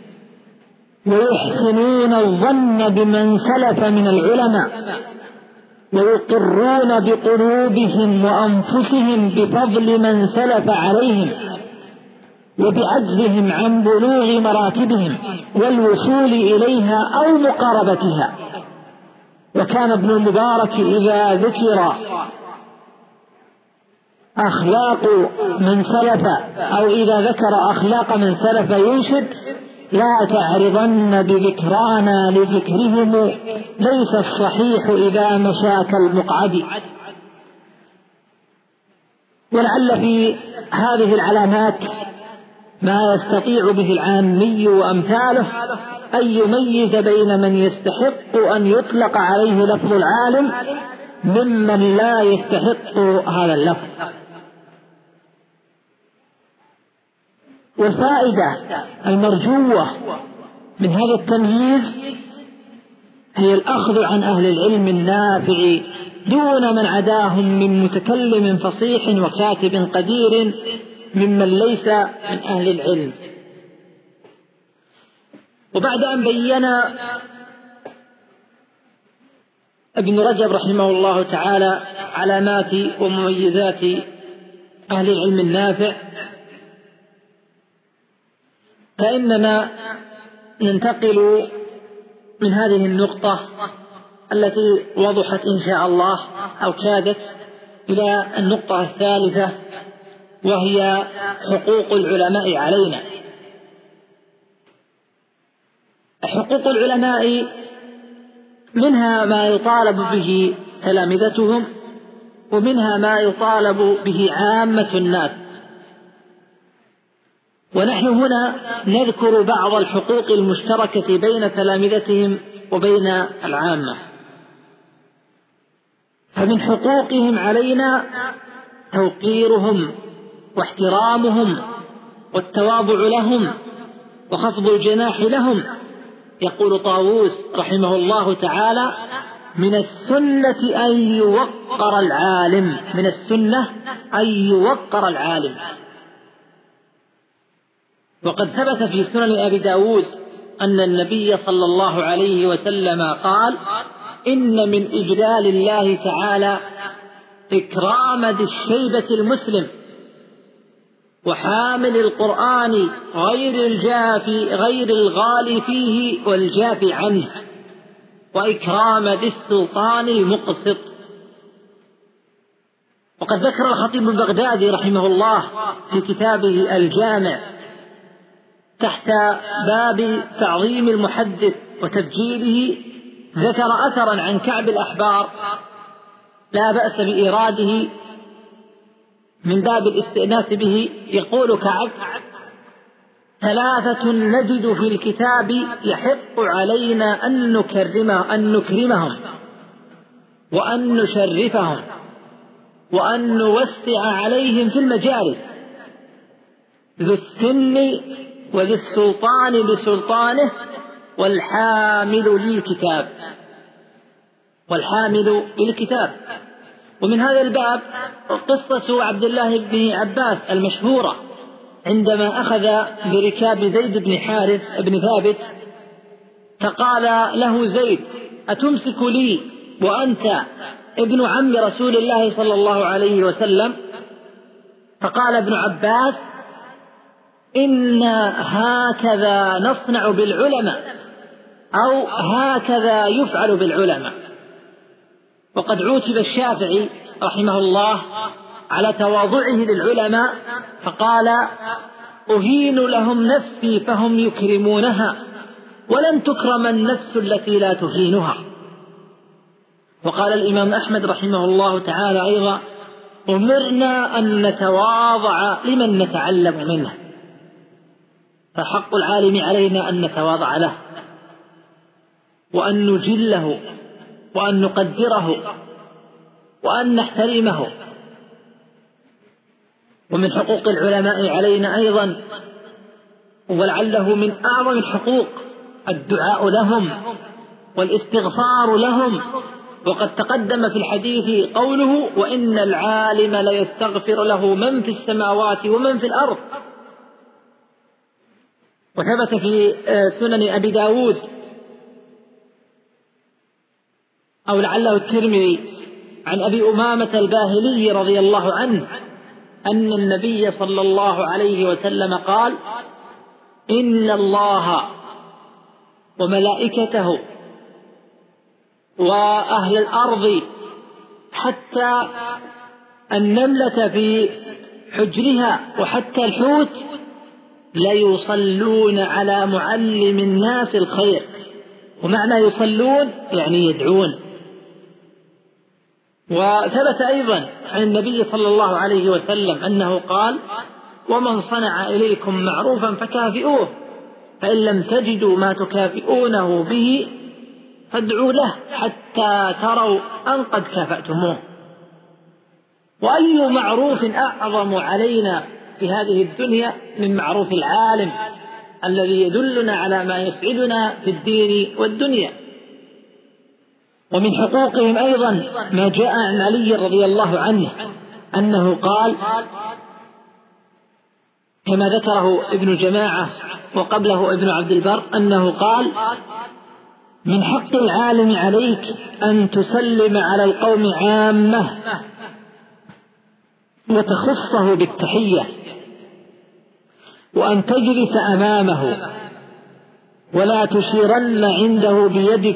ويحسنون الظن بمن سلف من العلماء، ويقرون بقلوبهم وأنفسهم بفضل من سلف عليهم، وبعجزهم عن بلوغ مراتبهم والوصول إليها أو مقاربتها. وكان ابن المبارك إذا ذكر أخلاق من سلف، أو إذا ذكر أخلاق من سلف ينشد: لا تعرضن بذكرانا لذكرهم، ليس الصحيح إذا مشى كالمقعد. ولعل في هذه العلامات ما يستطيع به العامي وأمثاله أن يميز بين من يستحق أن يطلق عليه لفظ العالم ممن لا يستحق هذا اللفظ. والفائدة المرجوة من هذا التمييز هي الأخذ عن أهل العلم النافع دون من عداهم من متكلم فصيح وكاتب قدير ممن ليس من أهل العلم. وبعد أن بين ابن رجب رحمه الله تعالى علامات ومميزات أهل العلم النافع، فإننا ننتقل من هذه النقطة التي وضحت إن شاء الله أو كادت إلى النقطة الثالثة، وهي حقوق العلماء علينا. حقوق العلماء منها ما يطالب به تلامذتهم، ومنها ما يطالب به عامة الناس. ونحن هنا نذكر بعض الحقوق المشتركة بين تلامذتهم وبين العامة. فمن حقوقهم علينا توقيرهم واحترامهم والتواضع لهم وخفض الجناح لهم. يقول طاووس رحمه الله تعالى: من السنة أن يوقر العالم، من السنة أن يوقر العالم. وقد ثبت في سنن أبي داود أن النبي صلى الله عليه وسلم قال: إن من إجلال الله تعالى إكرام ذي الشيبة المسلم وحامل القرآن غير الغالي فيه والجافي عنه، وإكرام ذي السلطان المقسط. وقد ذكر الخطيب البغدادي رحمه الله في كتابه الجامع تحت باب تعظيم المحدث وتبجيله، ذكر أثرا عن كعب الأحبار لا بأس بإيراده من باب الاستئناس به. يقول كعب: ثلاثة نجد في الكتاب يحق علينا أن نكرمهم وأن نشرفهم وأن نوسع عليهم في المجالس: ذو السن وذو السلطان لسلطانه والحامل للكتاب. ومن هذا الباب قصة عبد الله بن عباس المشهورة عندما أخذ بركاب زيد بن حارث بن ثابت، فقال له زيد: أتمسك لي وأنت ابن عم رسول الله صلى الله عليه وسلم؟ فقال ابن عباس: إن هكذا نصنع بالعلماء، أو هكذا يفعل بالعلماء. وقد عوتب الشافعي رحمه الله على تواضعه للعلماء فقال: أهين لهم نفسي فهم يكرمونها، ولن تكرم النفس التي لا تهينها. وقال الإمام أحمد رحمه الله تعالى أيضا: أمرنا أن نتواضع لمن نتعلم منه. فحق العالم علينا أن نتواضع له وأن نجله وأن نقدره وأن نحترمه. ومن حقوق العلماء علينا أيضا، ولعله من أعظم الحقوق، الدعاء لهم والاستغفار لهم. وقد تقدم في الحديث قوله: وإن العالم ليستغفر له من في السماوات ومن في الأرض. وثبت في سنن أبي داود أو لعله الترمذي عن أبي أمامة الباهلي رضي الله عنه أن النبي صلى الله عليه وسلم قال: إن الله وملائكته وأهل الأرض حتى النملة في حجرها وحتى الحوت ليصلون على معلم الناس الخير. ومعنى يصلون يعني يدعون. وثبت أيضا عن النبي صلى الله عليه وسلم أنه قال: ومن صنع إليكم معروفا فكافئوه، فإن لم تجدوا ما تكافئونه به فادعوا له حتى تروا أن قد كافأتموه. وأي معروف أعظم علينا في هذه الدنيا من معروف العالم الذي يدلنا على ما يسعدنا في الدين والدنيا. ومن حقوقهم أيضا ما جاء عن علي رضي الله عنه أنه قال كما ذكره ابن جماعة وقبله ابن عبد البر أنه قال: من حق العالم عليك أن تسلم على القوم عامة وتخصه بالتحية، وأن تجلس أمامه ولا تشيرن عنده بيدك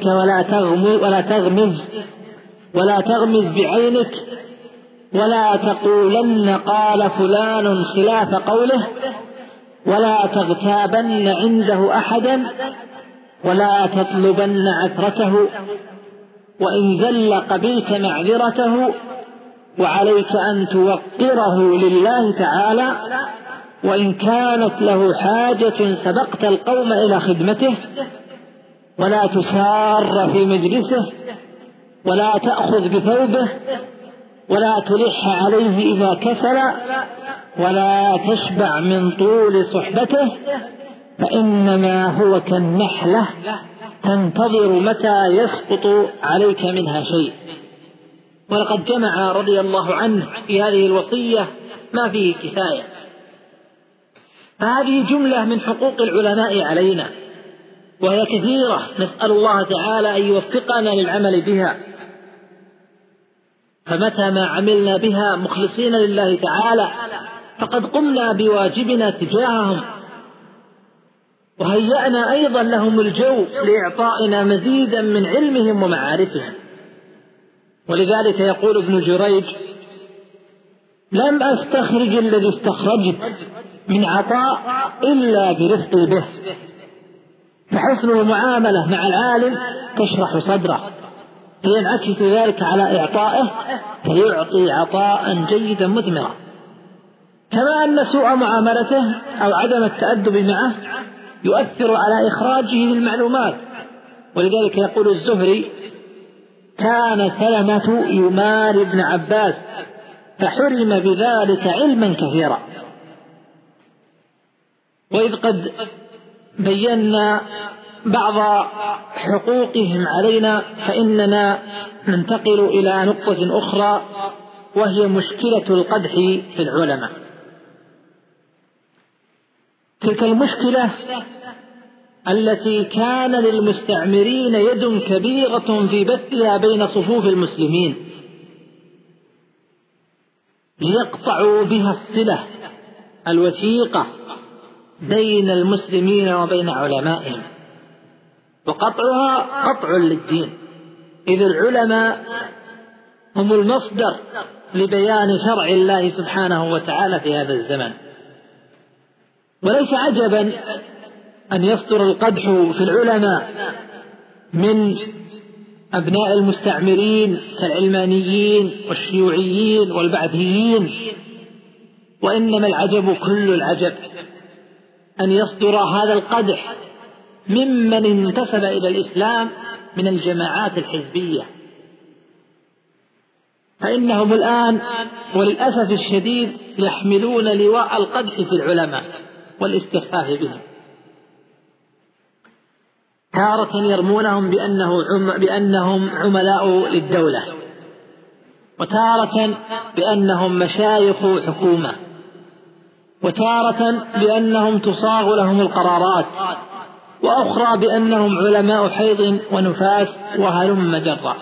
ولا تغمز بعينك، ولا تقولن قال فلان خلاف قوله، ولا تغتابن عنده أحدا، ولا تطلبن عثرته، وإن ذل قبلت معذرته، وعليك أن توقره لله تعالى، وإن كانت له حاجة سبقت القوم إلى خدمته، ولا تسار في مجلسه، ولا تأخذ بثوبه، ولا تلح عليه إذا كسل، ولا تشبع من طول صحبته، فإنما هو كالنحلة تنتظر متى يسقط عليك منها شيء. ولقد جمع رضي الله عنه في هذه الوصية ما فيه كفاية. فهذه جملة من حقوق العلماء علينا، وهي كثيرة، نسأل الله تعالى أن يوفقنا للعمل بها. فمتى ما عملنا بها مخلصين لله تعالى فقد قمنا بواجبنا تجاههم، وهيأنا أيضا لهم الجو لإعطائنا مزيدا من علمهم ومعارفهم. ولذلك يقول ابن جريج: لم أستخرج الذي استخرجت من عطاء إلا برفقي به. فحسن المعاملة مع العالم تشرح صدره، فينعكس ذلك على إعطائه فيعطي عطاء جيدا مثمرا. كما أن سوء معاملته أو عدم التأدب معه يؤثر على إخراجه للمعلومات. ولذلك يقول الزهري: كان سلمة يماري ابن عباس فحرم بذلك علما كثيرا. وإذ قد بينا بعض حقوقهم علينا، فإننا ننتقل إلى نقطة أخرى، وهي مشكلة القدح في العلماء. تلك المشكلة التي كان للمستعمرين يد كبيرة في بثها بين صفوف المسلمين ليقطعوا بها الصلة الوثيقة بين المسلمين وبين علمائهم، وقطعها قطع للدين، إذ العلماء هم المصدر لبيان شرع الله سبحانه وتعالى في هذا الزمن. وليس عجبا أن يصدر القدح في العلماء من أبناء المستعمرين كالعلمانيين والشيوعيين والبعثيين، وإنما العجب كل العجب أن يصدر هذا القدح ممن انتسب إلى الإسلام من الجماعات الحزبية. فإنهم الآن وللأسف الشديد يحملون لواء القدح في العلماء والاستخفاف بهم. تارة يرمونهم بأنهم عملاء للدولة، وتارة بأنهم مشايخ حكومة، وتارة بأنهم تصاغ لهم القرارات، وأخرى بأنهم علماء حيض ونفاس وهلم جرا.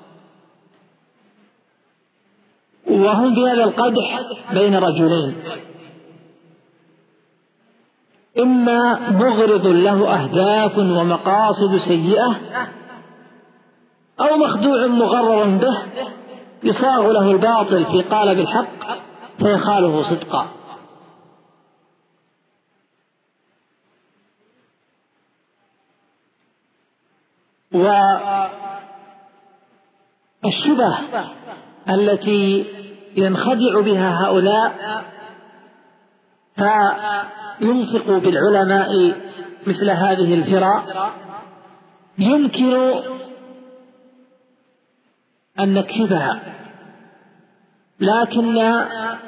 وهم في هذا القدح بين رجلين: إما مغرض له أهداف ومقاصد سيئة، أو مخدوع مغرر به يصاغ له الباطل في قالب الحق فيخاله صدقا. والشبه التي ينخدع بها هؤلاء فيلصق بالعلماء مثل هذه الفرق يمكن أن نكشفها، لكن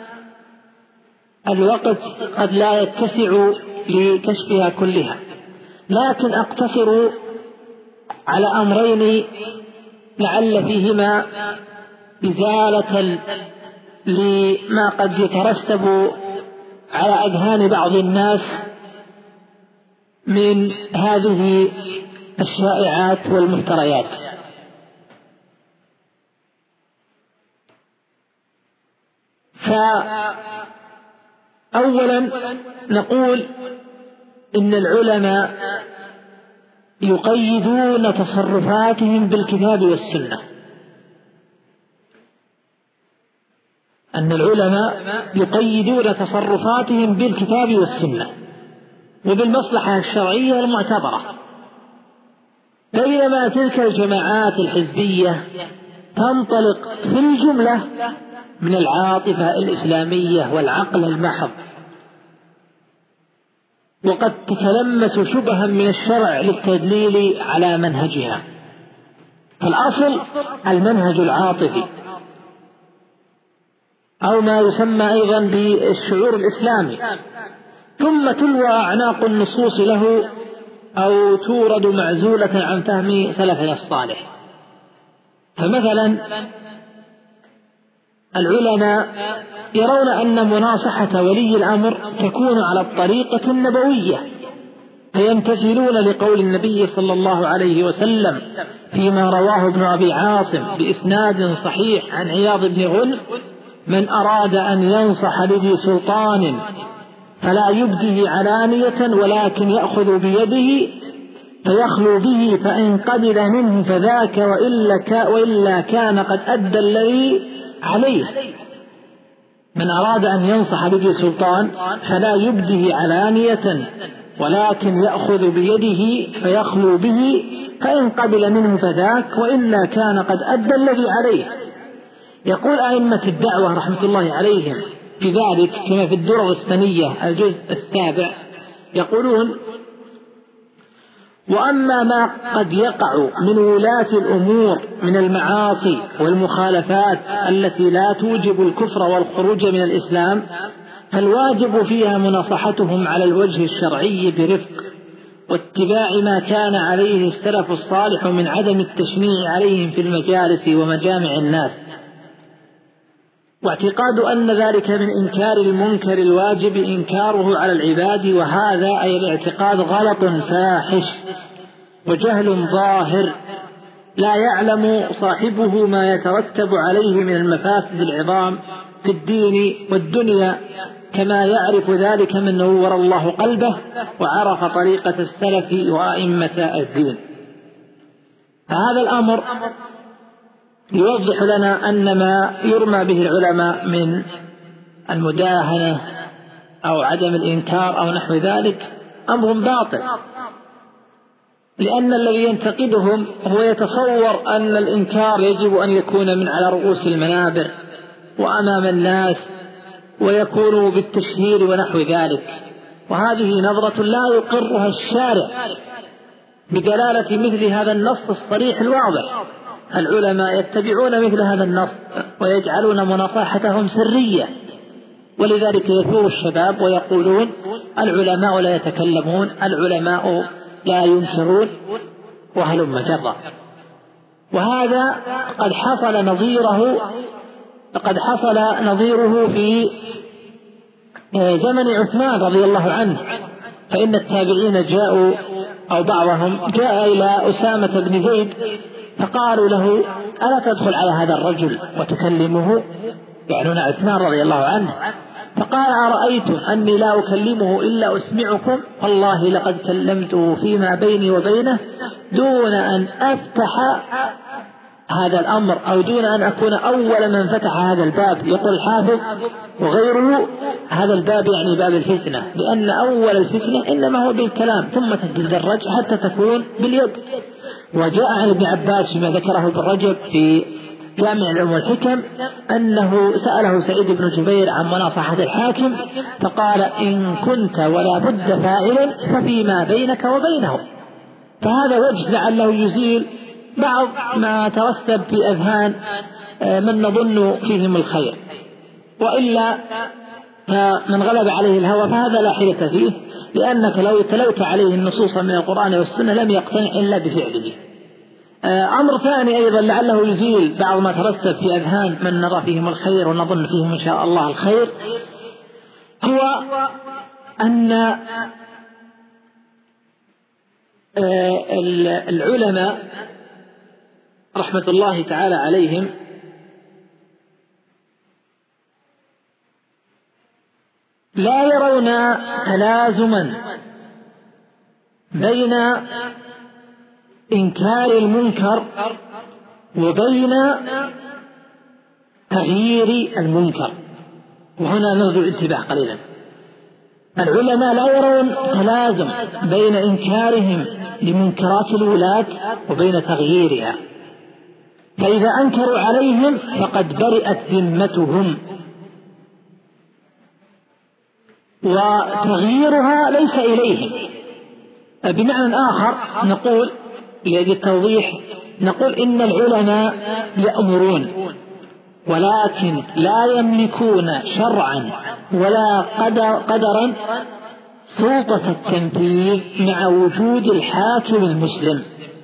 الوقت قد لا يتسع لكشفها كلها. لكن أقتصر على أمرين لعل فيهما إزالة لما قد يترسب على أذهان بعض الناس من هذه الشائعات والمفتريات. فأولا نقول إن العلماء يقيدون تصرفاتهم بالكتاب والسنة. أن العلماء يقيدون تصرفاتهم بالكتاب والسنة وبالمصلحة الشرعية المعتبرة، بينما تلك الجماعات الحزبية تنطلق في الجملة من العاطفة الإسلامية والعقل المحض، وقد تتلمس شبها من الشرع للتدليل على منهجها. فالأصل المنهج العاطفي، أو ما يسمى أيضا بالشعور الإسلامي، ثم تلوى أعناق النصوص له أو تورد معزولة عن فهم سلفنا الصالح. فمثلا العلماء يرون أن مناصحة ولي الأمر تكون على الطريقة النبوية، فيمتثلون لقول النبي صلى الله عليه وسلم فيما رواه ابن أبي عاصم بإسناد صحيح عن عياض بن غنم: من أراد أن ينصح لذي سلطان فلا يبده علانية ولكن يأخذ بيده فيخلو به، فإن قبل منه فذاك وإلا كان قد أدى الذي عليه. من أراد أن ينصح لذي سلطان فلا يبده علانية ولكن يأخذ بيده فيخلو به، فإن قبل منه فذاك وإلا كان قد أدى الذي عليه. يقول أئمة الدعوة رحمة الله عليهم في ذلك كما في الدرر السنية الجزء 7، يقولون: وأما ما قد يقع من ولاة الأمور من المعاصي والمخالفات التي لا توجب الكفر والخروج من الإسلام، فالواجب فيها مناصحتهم على الوجه الشرعي برفق، واتباع ما كان عليه السلف الصالح من عدم التشنيع عليهم في المجالس ومجامع الناس، واعتقاد أن ذلك من إنكار المنكر الواجب إنكاره على العباد، وهذا أي الاعتقاد غلط فاحش وجهل ظاهر لا يعلم صاحبه ما يترتب عليه من المفاسد العظام في الدين والدنيا، كما يعرف ذلك من نور الله قلبه وعرف طريقة السلف وأئمة الدين. فهذا الأمر يوضح لنا أن ما يرمى به العلماء من المداهنة أو عدم الإنكار أو نحو ذلك أمر باطل، لأن الذي ينتقدهم هو يتصور أن الإنكار يجب أن يكون من على رؤوس المنابر وأمام الناس ويكون بالتشهير ونحو ذلك، وهذه نظرة لا يقرها الشارع بدلالة مثل هذا النص الصريح الواضح. العلماء يتبعون مثل هذا النص ويجعلون مناصحتهم سرية، ولذلك يثور الشباب ويقولون: العلماء لا يتكلمون، العلماء لا ينكرون، وهلم جرا. وهذا قد حصل نظيره في زمن عثمان رضي الله عنه، فإن التابعين جاءوا أو بعضهم جاء إلى أسامة بن زيد فقالوا له: ألا تدخل على هذا الرجل وتكلمه؟ يعنون عثمان رضي الله عنه. فقال: أرأيتم أني لا أكلمه إلا أسمعكم؟ والله لقد كلمته فيما بيني وبينه دون أن أفتح هذا الأمر أو دون أن أكون أول من فتح هذا الباب. يقول الحافظ: وغيره هذا الباب يعني باب الفتنة، لأن أول الفتنة إنما هو بالكلام ثم تتدرج حتى تكون باليد. وجاء عن ابن عباس فيما ذكره ابن رجب في جامع العلوم والحكم أنه سأله سعيد بن جبير عن مناصحة الحاكم فقال: إن كنت ولا بد فاعلا ففيما بينك وبينه. فهذا وجه لعله يزيل بعض ما ترسب في أذهان من نظن فيهم الخير، وإلا من غلب عليه الهوى فهذا لا حيلة فيه، لأنك لو تلوت عليه النصوص من القرآن والسنة لم يقتنع إلا بفعله. أمر ثاني أيضا لعله يزيل بعض ما ترسب في أذهان من نرى فيهم الخير ونظن فيهم إن شاء الله الخير، هو أن العلماء رحمة الله تعالى عليهم لا يرون تلازما بين إنكار المنكر وبين تغيير المنكر. وهنا نرجو الانتباه قليلا. العلماء لا يرون تلازم بين إنكارهم لمنكرات الولاة وبين تغييرها، فإذا أنكروا عليهم فقد برئت ذمتهم، وتغييرها ليس إليهم. بمعنى آخر نقول لأجل التوضيح، نقول إن العلماء يأمرون ولكن لا يملكون شرعا ولا قدرا سلطة التنفيذ مع وجود الحاكم المسلم.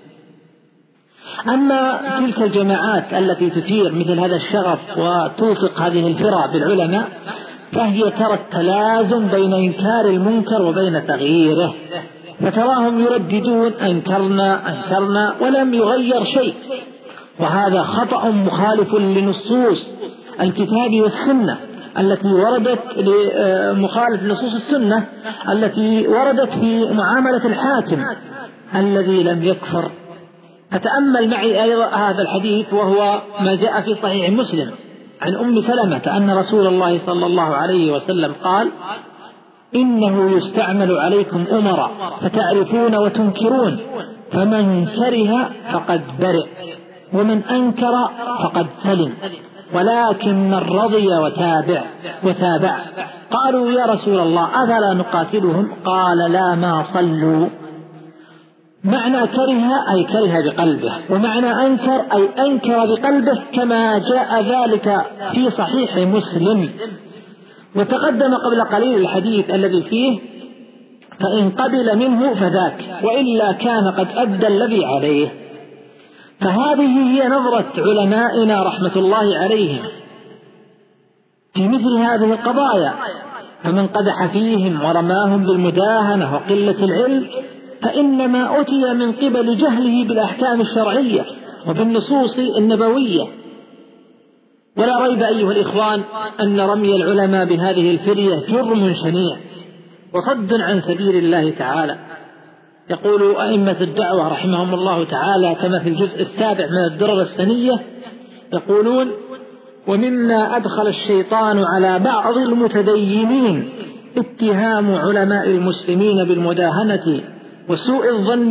أما تلك الجماعات التي تثير مثل هذا الشغف وتوثق هذه الفرع بالعلماء فهي ترى التلازم بين إنكار المنكر وبين تغييره، فتراهم يرددون أنكرنا ولم يغير شيء، وهذا خطأ مخالف لنصوص الكتاب والسنة التي وردت مخالف لنصوص السنة التي وردت في معاملة الحاكم الذي لم يكفر. فتأمل معي أيضا هذا الحديث، وهو ما جاء في صحيح مسلم عن أم سلمة أن رسول الله صلى الله عليه وسلم قال: إنه يستعمل عليكم أمراء فتعرفون وتنكرون، فمن كره فقد برئ ومن أنكر فقد سلم، ولكن من رضي وتابع. قالوا: يا رسول الله أفلا نقاتلهم؟ قال: لا ما صلوا. معنى كره أي كره بقلبه، ومعنى أنكر أي أنكر بقلبه، كما جاء ذلك في صحيح مسلم. وتقدم قبل قليل الحديث الذي فيه: فإن قبل منه فذاك، وإلا كان قد أدى الذي عليه. فهذه هي نظرة علمائنا رحمة الله عليهم في مثل هذه القضايا. فمن قدح فيهم ورماهم بالمداهنة وقلة العلم فإنما أتي من قبل جهله بالأحكام الشرعية وبالنصوص النبوية. ولا ريب أيها الإخوان أن رمي العلماء بهذه الفرية جرم شنيع وصد عن سبيل الله تعالى. يقول أئمة الدعوة رحمهم الله تعالى كما في الجزء 7 من الدرر السنية، يقولون: ومما أدخل الشيطان على بعض المتدينين اتهام علماء المسلمين بالمداهنة وسوء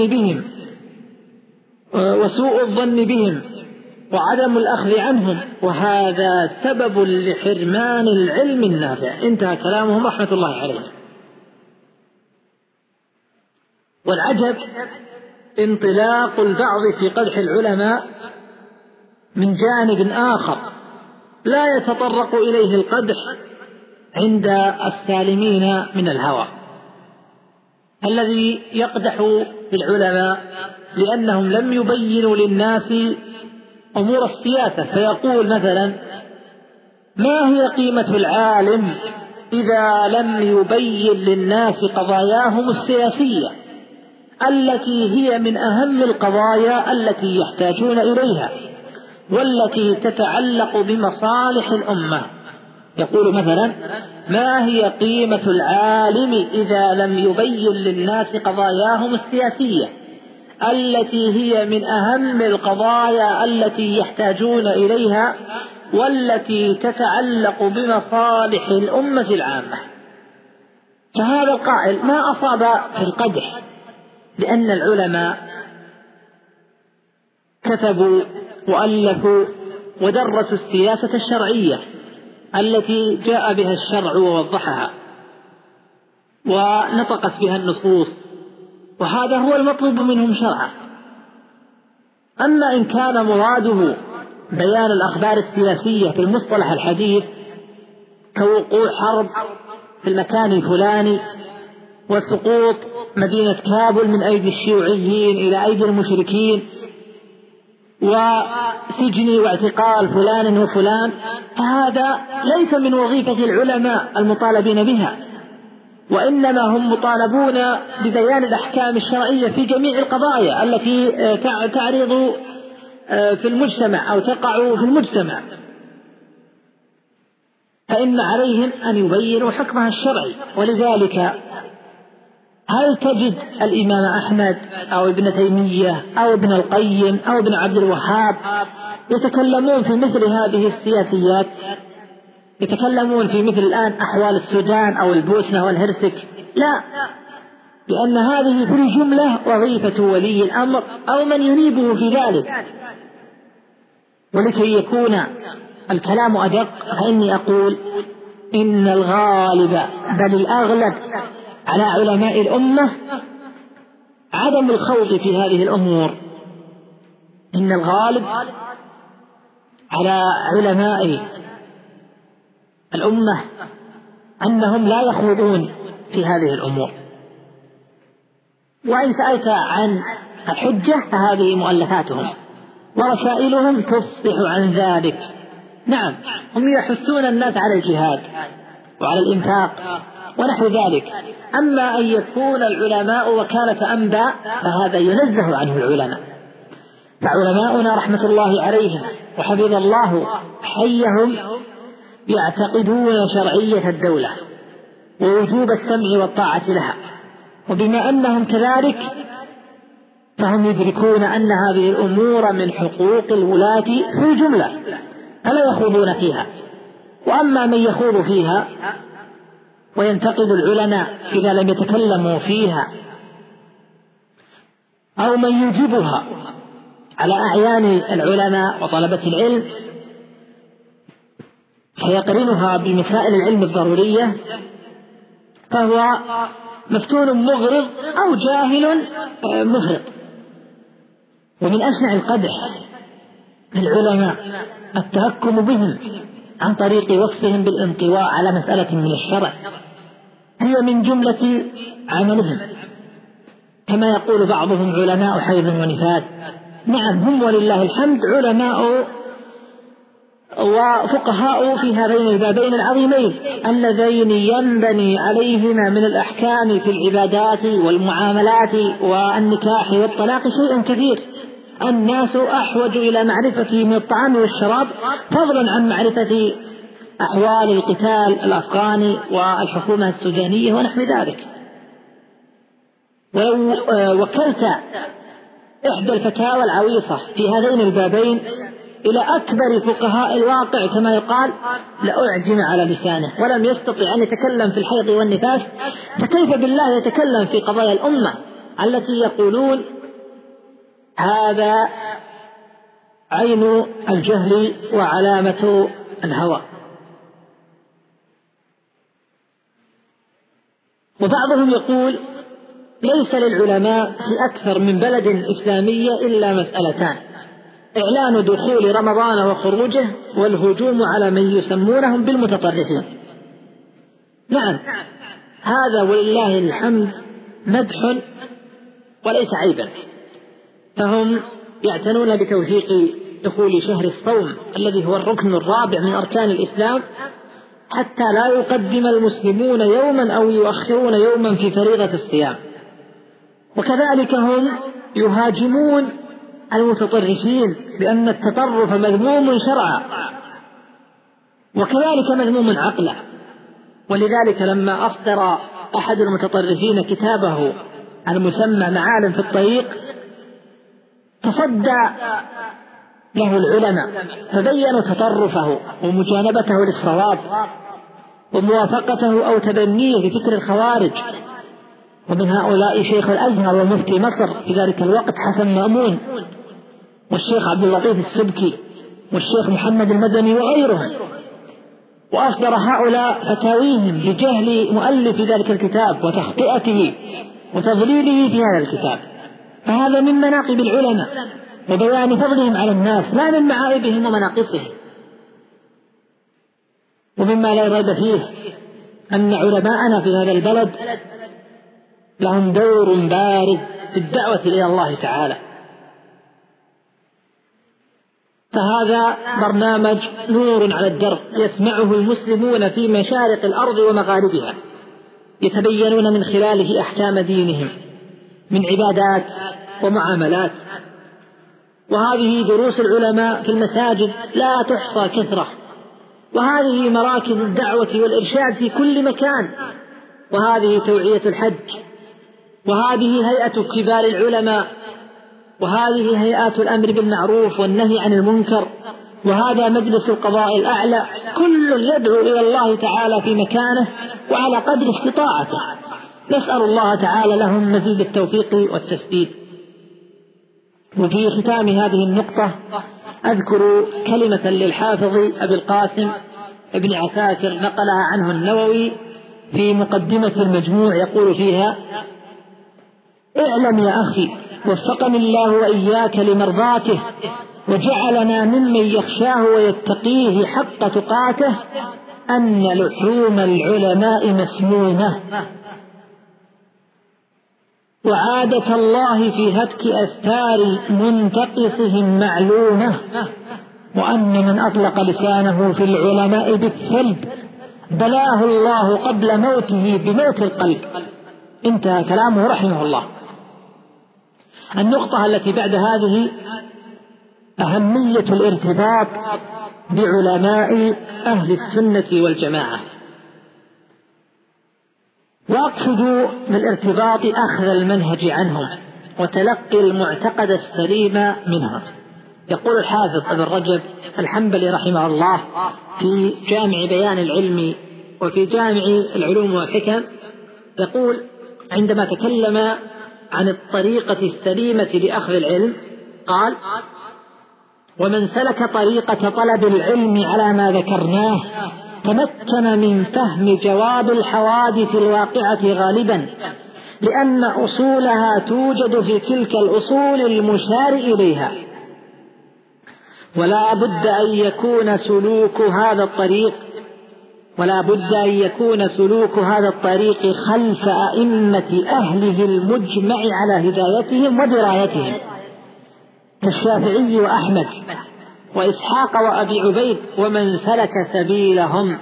الظن بهم وعدم الأخذ عنهم، وهذا سبب لحرمان العلم النافع. انتهى كلامهم رحمة الله عليه. والعجب انطلاق البعض في قدح العلماء من جانب آخر لا يتطرق إليه القدح عند السالمين من الهوى، الذي يقدح في العلماء لأنهم لم يبينوا للناس أمور السياسة. فيقول مثلا: ما هي قيمة العالم إذا لم يبين للناس قضاياهم السياسية التي هي من أهم القضايا التي يحتاجون إليها والتي تتعلق بمصالح الأمة. يقول مثلا: ما هي قيمة العالم إذا لم يبين للناس قضاياهم السياسية التي هي من أهم القضايا التي يحتاجون إليها والتي تتعلق بمصالح الأمة العامة. فهذا القائل ما أصاب في القدح، لأن العلماء كتبوا وألفوا ودرسوا السياسة الشرعية التي جاء بها الشرع ووضحها ونطقت بها النصوص، وهذا هو المطلوب منهم شرعا. أما إن كان مراده بيان الأخبار السياسية في المصطلح الحديث كوقوع حرب في المكان الفلاني وسقوط مدينة كابل من أيدي الشيوعيين إلى أيدي المشركين وسجن واعتقال فلان وفلان، فهذا ليس من وظيفة العلماء المطالبين بها، وإنما هم مطالبون ببيان الأحكام الشرعية في جميع القضايا التي تعرض في المجتمع أو تقع في المجتمع، فإن عليهم أن يبينوا حكمها الشرعي. ولذلك هل تجد الإمام أحمد أو ابن تيمية أو ابن القيم أو ابن عبد الوهاب يتكلمون في مثل هذه السياسيات؟ يتكلمون في مثل الآن أحوال السودان أو البوسنة والهرسك؟ لا، لأن هذه في الجملة وظيفة ولي الأمر أو من ينيبه في ذلك. ولكي يكون الكلام أدق فإني أقول إن الغالب بل الأغلب على علماء الأمة عدم الخوض في هذه الأمور. إن الغالب على علماء الأمة أنهم لا يخوضون في هذه الأمور. وإن سألت عن الحجة فهذه مؤلفاتهم ورسائلهم تفصح عن ذلك. نعم، هم يحثون الناس على الجهاد وعلى الإنفاق ونحو ذلك. أما أن يكون العلماء وكالة أنباء فهذا ينزه عنه العلماء. فعلماؤنا رحمة الله عليهم وحفظ الله حيهم يعتقدون شرعية الدولة ووجوب السمع والطاعة لها، وبما أنهم كذلك فهم يدركون أن هذه الأمور من حقوق الولاة في الجملة فلا يخوضون فيها. وأما من يخوض فيها وينتقد العلماء إذا لم يتكلموا فيها أو من يوجبها على أعيان العلماء وطلبة العلم فيقرنها بمسائل العلم الضرورية فهو مفتون مغرض أو جاهل مفرط. ومن أشنع القدح العلماء التهكم بهم عن طريق وصفهم بالانطواء على مسألة من الشرع هي من جملة عملهم، كما يقول بعضهم علماء حيض ونفاس. نعم، هم ولله الحمد علماء وفقهاء في هذين البابين العظيمين اللذين ينبني عليهما من الأحكام في العبادات والمعاملات والنكاح والطلاق شيء كثير. الناس أحوج إلى معرفته من الطعام والشراب فضلا عن معرفة أحوال القتال الأفغاني والحكومة السودانية ونحو ذلك. ولو وكلت إحدى الفتاوى العويصة في هذين البابين إلى أكبر فقهاء الواقع كما يقال لأعجم على لسانه ولم يستطع أن يتكلم في الحيض والنفاس، فكيف بالله يتكلم في قضايا الأمة التي يقولون هذا عين الجهل وعلامة الهوى. وبعضهم يقول ليس للعلماء في أكثر من بلد إسلامية إلا مسألتان: إعلان دخول رمضان وخروجه، والهجوم على من يسمونهم بالمتطرفين. نعم، هذا ولله الحمد مدح وليس عيبا، فهم يعتنون بتوثيق دخول شهر الصوم الذي هو الركن الرابع من أركان الإسلام حتى لا يقدم المسلمون يوما أو يؤخرون يوما في فريضة الصيام. وكذلك هم يهاجمون المتطرفين بأن التطرف مذموم شرعا وكذلك مذموم عقلا. ولذلك لما أصدر أحد المتطرفين كتابه المسمى معالم في الطريق تصدى له العلماء فبينوا تطرفه ومجانبته للصواب وموافقته أو تبنيه لفكر الخوارج. ومن هؤلاء شيخ الأزهر ومفتي مصر في ذلك الوقت حسن مأمون، والشيخ عبد اللطيف السبكي، والشيخ محمد المدني وغيرهم. وأصدر هؤلاء فتاويهم بجهل مؤلف ذلك الكتاب وتخطئته وتضليله في هذا الكتاب. فهذا من مناقب العلماء وبيان فضلهم على الناس لا من معايبهم ومناقصهم. ومما لا ريب فيه أن علماءنا في هذا البلد لهم دور بارز في الدعوة إلى الله تعالى. فهذا برنامج نور على الدرب يسمعه المسلمون في مشارق الأرض ومغاربها، يتبينون من خلاله أحكام دينهم من عبادات ومعاملات. وهذه دروس العلماء في المساجد لا تحصى كثرة، وهذه مراكز الدعوة والإرشاد في كل مكان، وهذه توعية الحج، وهذه هيئة كبار العلماء، وهذه هيئات الأمر بالمعروف والنهي عن المنكر، وهذا مجلس القضاء الأعلى. كل يدعو إلى الله تعالى في مكانه وعلى قدر استطاعته. نسأل الله تعالى لهم مزيد التوفيق والتسديد. وفي ختام هذه النقطة أذكر كلمة للحافظ أبي القاسم ابن عساكر نقلها عنه النووي في مقدمة المجموع، يقول فيها: اعلم يا أخي وفقني الله وإياك لمرضاته وجعلنا ممن يخشاه ويتقيه حق تقاته أن لحوم العلماء مسمومة، وعادة الله في هتك أستار منتقصهم معلومة، وأن من أطلق لسانه في العلماء بالثلب بلاه الله قبل موته بموت القلب. انتهى كلامه رحمه الله. النقطة التي بعد هذه أهمية الارتباط بعلماء أهل السنة والجماعة، وأقصد بالارتباط أخذ المنهج عنهم وتلقي المعتقد السليم منهم. يقول الحافظ ابن رجب الحنبلي رحمه الله في جامع بيان العلم وفي جامع العلوم والحكم، يقول عندما تكلم عن الطريقة السليمة لأخذ العلم قال: ومن سلك طريقة طلب العلم على ما ذكرناه تمكن من فهم جواب الحوادث الواقعة غالبا، لأن أصولها توجد في تلك الأصول المشار إليها، ولا بد أن يكون سلوك هذا الطريق خلف أئمة أهله المجمع على هدايتهم ودرايتهم كالشافعي وأحمد وإسحاق وأبي عبيد ومن سلك سبيلهم.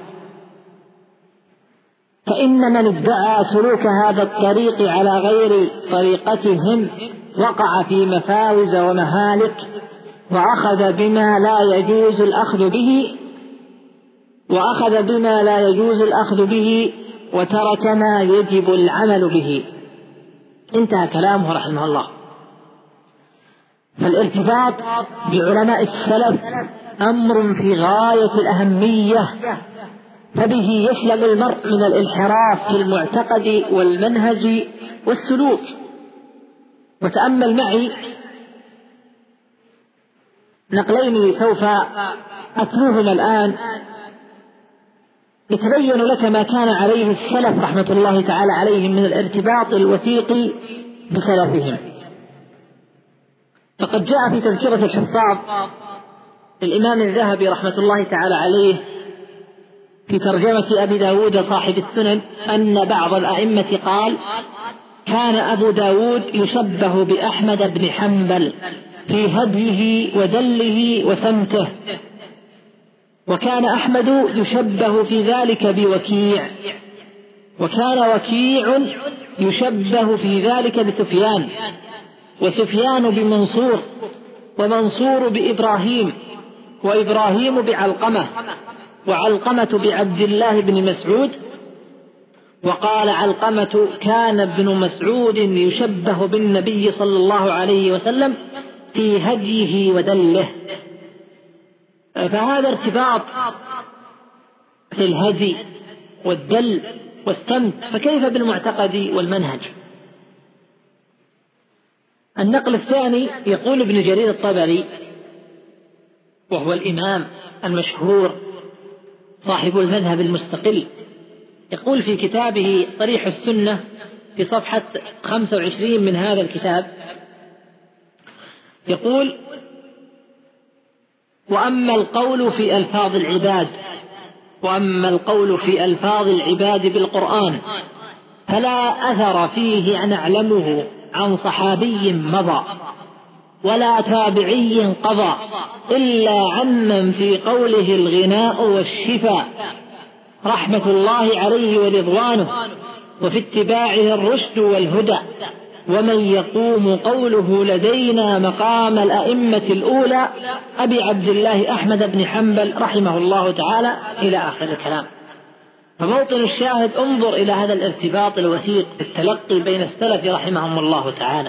فإن من ادعى سلوك هذا الطريق على غير طريقتهم وقع في مفاوز ومهالك، وأخذ بما لا يجوز الأخذ به وترك ما يجب العمل به. انتهى كلامه رحمه الله. فالارتباط بعلماء السلف أمر في غاية الأهمية، فبه يسلم المرء من الانحراف في المعتقد والمنهج والسلوك. وتأمل معي نقلين سوف أتلوهما الآن يتبين لك ما كان عليه السلف رحمة الله تعالى عليهم من الارتباط الوثيق بسلفهم. فقد جاء في تذكرة الحفاظ الإمام الذهبي رحمة الله تعالى عليه في ترجمة أبي داود صاحب السنن أن بعض الأئمة قال: كان أبو داود يشبه بأحمد بن حنبل في هديه ودله وسمته، وكان أحمد يشبه في ذلك بوكيع، وكان وكيع يشبه في ذلك بسفيان، وسفيان بمنصور، ومنصور بإبراهيم، وإبراهيم بعلقمة، وعلقمة بعبد الله بن مسعود. وقال علقمة: كان ابن مسعود يشبه بالنبي صلى الله عليه وسلم في هديه ودله. فهذا ارتباط في الهدي والدل والسمت، فكيف بالمعتقد والمنهج؟ النقل الثاني يقول ابن جرير الطبري، وهو الإمام المشهور صاحب المذهب المستقل، يقول في كتابه صريح السنة في صفحة 25 من هذا الكتاب، يقول: وأما القول في ألفاظ العباد بالقرآن فلا أثر فيه نعلمه عن صحابي مضى ولا تابعي قضى، إلا عمن في قوله الغناء والشفاء رحمة الله عليه ورضوانه، وفي اتباعه الرشد والهدى، ومن يقوم قوله لدينا مقام الأئمة الأولى أبي عبد الله أحمد بن حنبل رحمه الله تعالى، إلى آخر الكلام. فموطن الشاهد: انظر إلى هذا الارتباط الوثيق في التلقي بين السلف رحمهم الله تعالى،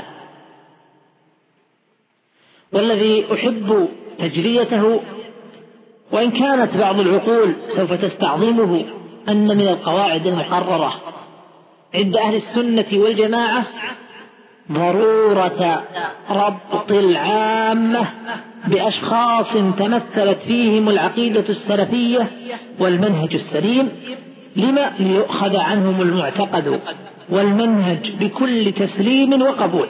والذي أحب تجليته، وإن كانت بعض العقول سوف تستعظمه، أن من القواعد المقررة عند أهل السنة والجماعة ضرورة ربط العامة بأشخاص تمثلت فيهم العقيدة السلفية والمنهج السليم، لما ليؤخذ عنهم المعتقد والمنهج بكل تسليم وقبول،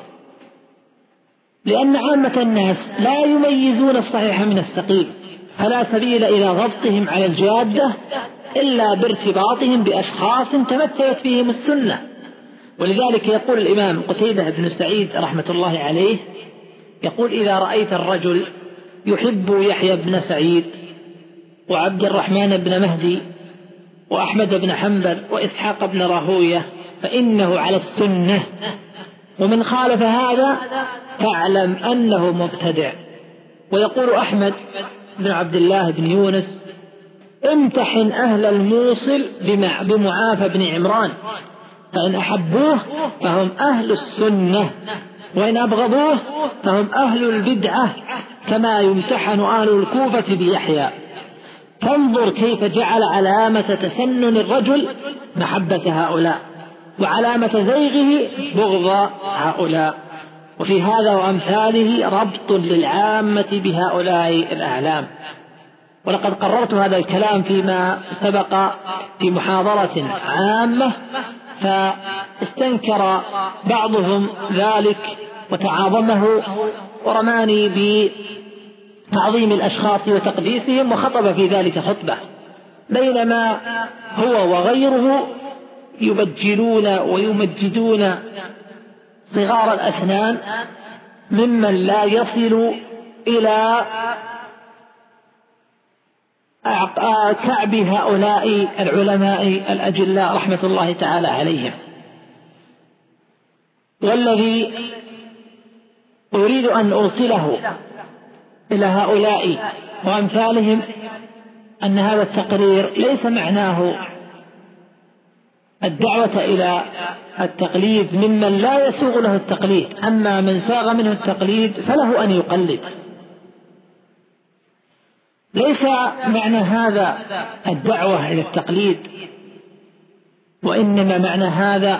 لأن عامة الناس لا يميزون الصحيح من السقيم، فلا سبيل إلى ضبطهم على الجادة إلا بارتباطهم بأشخاص تمثلت فيهم السنة. ولذلك يقول الإمام قتيبة بن سعيد رحمة الله عليه، يقول: إذا رأيت الرجل يحب يحيى بن سعيد وعبد الرحمن بن مهدي وأحمد بن حنبل وإسحاق بن راهوية فإنه على السنة، ومن خالف هذا فاعلم أنه مبتدع. ويقول أحمد بن عبد الله بن يونس: امتحن أهل الموصل بمعافى بن عمران، فإن أحبوه فهم أهل السنة، وإن أبغضوه فهم أهل البدعة، كما يمتحن أهل الكوفة بيحيى. فانظر كيف جعل علامة تسنن الرجل محبة هؤلاء، وعلامة زيغه بغض هؤلاء. وفي هذا وأمثاله ربط للعامة بهؤلاء الأعلام. ولقد قررت هذا الكلام فيما سبق في محاضرة عامة، فاستنكر بعضهم ذلك وتعاظمه ورماني بتعظيم الأشخاص وتقديسهم، وخطب في ذلك خطبة، بينما هو وغيره يبجلون ويمجدون صغار الأسنان ممن لا يصل إلى كعب هؤلاء العلماء الأجلاء رحمة الله تعالى عليهم. والذي أريد أن أوصله إلى هؤلاء وأمثالهم أن هذا التقرير ليس معناه الدعوة إلى التقليد ممن لا يسوغ له التقليد، أما من ساغ منه التقليد فله أن يقلد. ليس معنى هذا الدعوة إلى التقليد، وإنما معنى هذا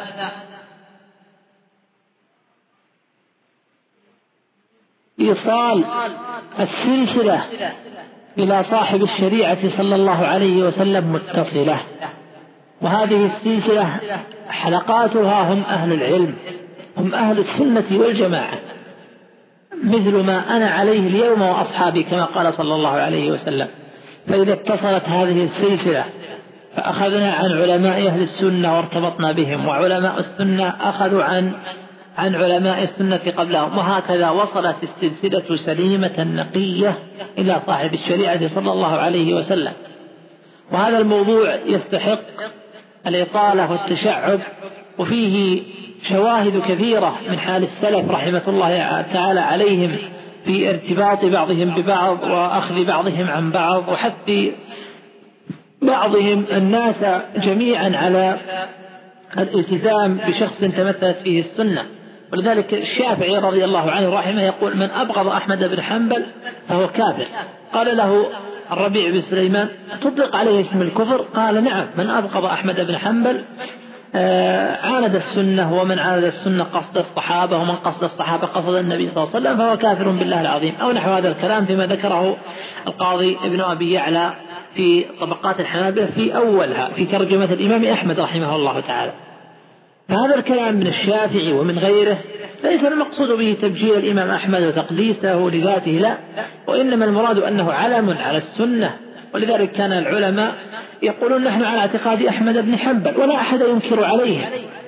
إيصال السلسلة إلى صاحب الشريعة صلى الله عليه وسلم متصلة، وهذه السلسلة حلقاتها هم أهل العلم، هم أهل السنة والجماعة، مثل ما أنا عليه اليوم وأصحابي كما قال صلى الله عليه وسلم. فإذا اتصلت هذه السلسلة فأخذنا عن علماء أهل السنة وارتبطنا بهم، وعلماء السنة أخذوا عن علماء السنة قبلهم، وهكذا وصلت السلسلة سليمة نقية إلى صاحب الشريعة صلى الله عليه وسلم. وهذا الموضوع يستحق الإطالة والتشعب، وفيه شواهد كثيرة من حال السلف رحمة الله تعالى عليهم في ارتباط بعضهم ببعض وأخذ بعضهم عن بعض وحث بعضهم الناس جميعا على الالتزام بشخص تمثلت فيه السنة. ولذلك الشافعي رضي الله عنه رحمه يقول: من أبغض أحمد بن حنبل فهو كافر. قال له الربيع بن سليمان: تطلق عليه اسم الكفر؟ قال: نعم، من أبغض أحمد بن حنبل عاند السنة، ومن عاند السنة قصد الصحابة، ومن قصد الصحابة قصد النبي صلى الله عليه وسلم، فهو كافر بالله العظيم، أو نحو هذا الكلام، فيما ذكره القاضي ابن أبي يعلى في طبقات الحنابلة في أولها في ترجمة الإمام أحمد رحمه الله تعالى. فهذا الكلام من الشافعي ومن غيره ليس المقصود به تبجيل الإمام أحمد وتقديسه لذاته، لا، وإنما المراد أنه علم على السنة. ولذلك كان العلماء يقولون: نحن على اعتقاد أحمد بن حنبل، ولا أحد ينكر عليه.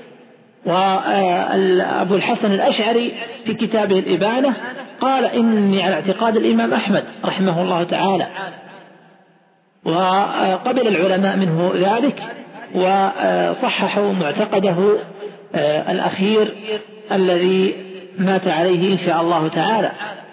وأبو الحسن الأشعري في كتابه الإبانة قال: إني على اعتقاد الإمام أحمد رحمه الله تعالى. وقبل العلماء منه ذلك وصححوا معتقده الأخير الذي مات عليه إن شاء الله تعالى.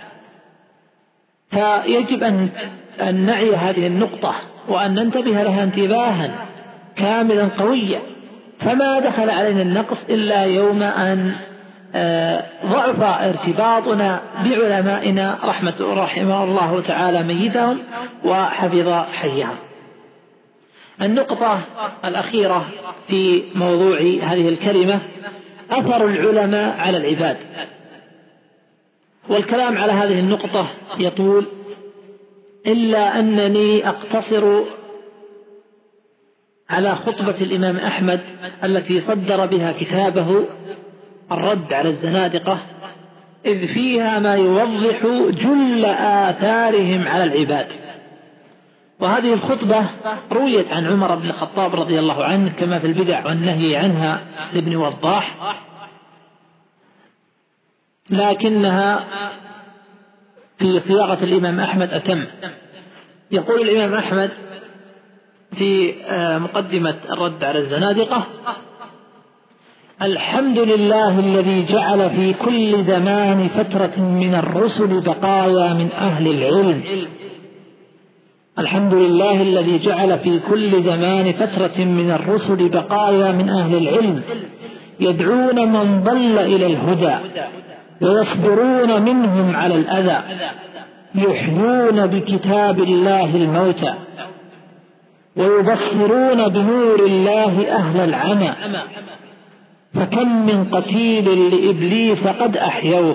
فيجب أن نعي هذه النقطة وأن ننتبه لها انتباها كاملا قويا. فما دخل علينا النقص إلا يوم أن ضعف ارتباطنا بعلمائنا رحمه الله تعالى ميتهم وحفظ حيهم. النقطة الأخيرة في موضوع هذه الكلمة أثر العلماء على العباد. والكلام على هذه النقطة يطول، إلا أنني أقتصر على خطبة الإمام أحمد التي صدر بها كتابه الرد على الزنادقة، إذ فيها ما يوضح جل آثارهم على العباد. وهذه الخطبة رويت عن عمر بن الخطاب رضي الله عنه كما في البدع والنهي عنها لابن وضاح، لكنها في صياغة الإمام أحمد أتم. يقول الإمام أحمد في مقدمة الرد على الزنادقة: الحمد لله الذي جعل في كل زمان فترة من الرسل بقايا من أهل العلم. الحمد لله الذي جعل في كل زمان فترة من الرسل بقايا من أهل العلم يدعون من ضل إلى الهدى ويصبرون منهم على الأذى، يحيون بكتاب الله الموتى ويبصرون بنور الله أهل العمى، فكم من قتيل لإبليس قد أحيوه،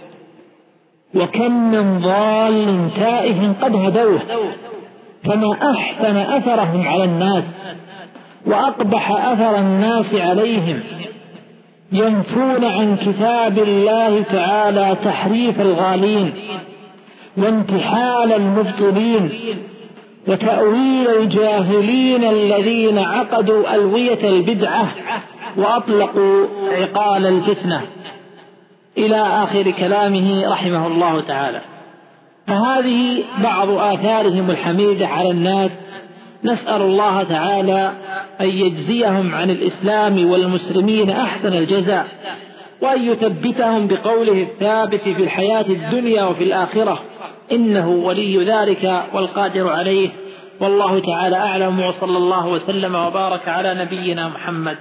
وكم من ضال تائه قد هدوه، فما أحسن أثرهم على الناس وأقبح أثر الناس عليهم، ينفون عن كتاب الله تعالى تحريف الغالين وانتحال المبطلين وتأويل الجاهلين الذين عقدوا ألوية البدعة وأطلقوا عقال الفتنة، إلى آخر كلامه رحمه الله تعالى. فهذه بعض آثارهم الحميدة على الناس، نسأل الله تعالى أن يجزيهم عن الإسلام والمسلمين أحسن الجزاء، وأن يثبتهم بقوله الثابت في الحياة الدنيا وفي الآخرة، إنه ولي ذلك والقادر عليه. والله تعالى أعلم، وصلى الله وسلم وبارك على نبينا محمد.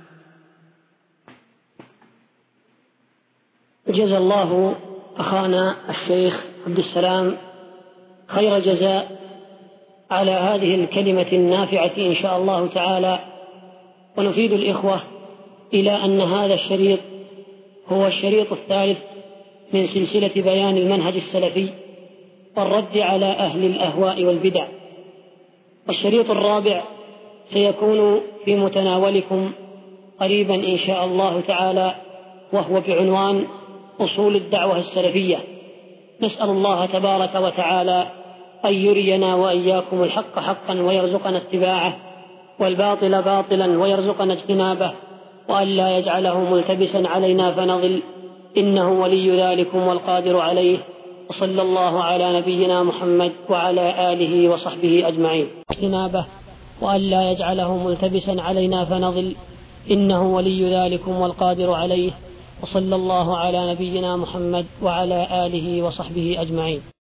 جزا الله أخانا الشيخ عبد السلام خير الجزاء على هذه الكلمة النافعة إن شاء الله تعالى. ونفيد الإخوة إلى أن هذا الشريط هو الشريط الثالث من سلسلة بيان المنهج السلفي والرد على أهل الأهواء والبدع، والشريط الرابع سيكون في متناولكم قريبا إن شاء الله تعالى، وهو بعنوان أصول الدعوة السلفية. نسأل الله تبارك وتعالى أن يرينا وإياكم الحق حقا ويرزقنا اتباعه، والباطل باطلا ويرزقنا اجتنابه، وأن لا يجعله ملتبسا علينا فنضل، إنه ولي ذلكم والقادر عليه. وصلى الله على نبينا محمد وعلى آله وصحبه أجمعين. اجتنابه وأن لا يجعله ملتبسا علينا فنضل، إنه ولي ذلكم والقادر عليه. وصلى الله على نبينا محمد وعلى آله وصحبه أجمعين.